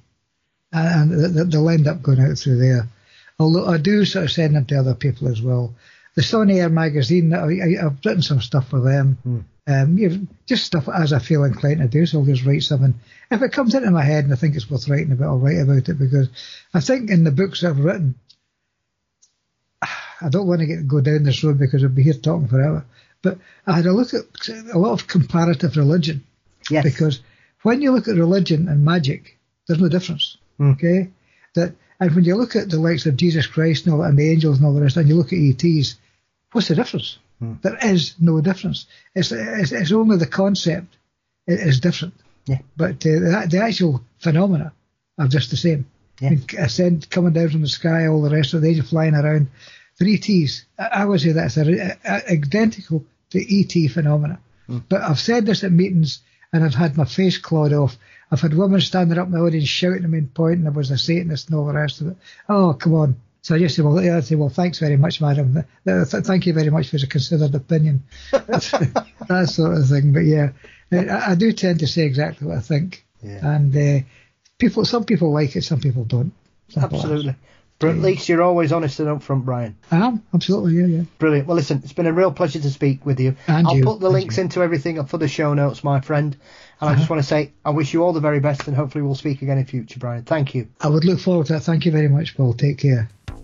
And and they'll end up going out through there. Although I do sort of send them to other people as well. The Sun Air magazine, I, I, I've written some stuff for them. Hmm. Um, you know, just stuff as I feel inclined to do, so I'll just write something. If it comes into my head and I think it's worth writing about, I'll write about it, because I think in the books I've written, I don't want to get go down this road because I'll be here talking forever, but I had a look at a lot of comparative religion. Yes. Because when you look at religion and magic, there's no difference. Hmm. Okay? That and when you look at the likes of Jesus Christ and all that, and the angels and all the rest, and you look at E Ts, what's the difference? Hmm. There is no difference. It's, it's it's only the concept i- is different. Yeah. But uh, the, the actual phenomena are just the same. Yeah. I mean, ascend, coming down from the sky, all the rest of the age flying around. For E Ts, I, I would say that's a, a, a, identical to E T phenomena. Hmm. But I've said this at meetings, and I've had my face clawed off. I've had women standing up in the audience shouting at me and pointing, I was a Satanist and all the rest of it. Oh, come on. So I just say, well, yeah, I'd say, well, thanks very much, madam. Th- th- Thank you very much for the considered opinion. That's, that sort of thing. But yeah, I, I do tend to say exactly what I think. Yeah. And uh, people, some people like it, some people don't. Simple as. Absolutely. But at least you're always honest and upfront, Brian. I am, absolutely, yeah, yeah. Brilliant. Well, listen, it's been a real pleasure to speak with you. And I'll you, put the and links you. into everything up for the show notes, my friend. And I Uh-huh. just want to say I wish you all the very best, and hopefully we'll speak again in future, Brian. Thank you. I would look forward to it. Thank you very much, Paul. Take care.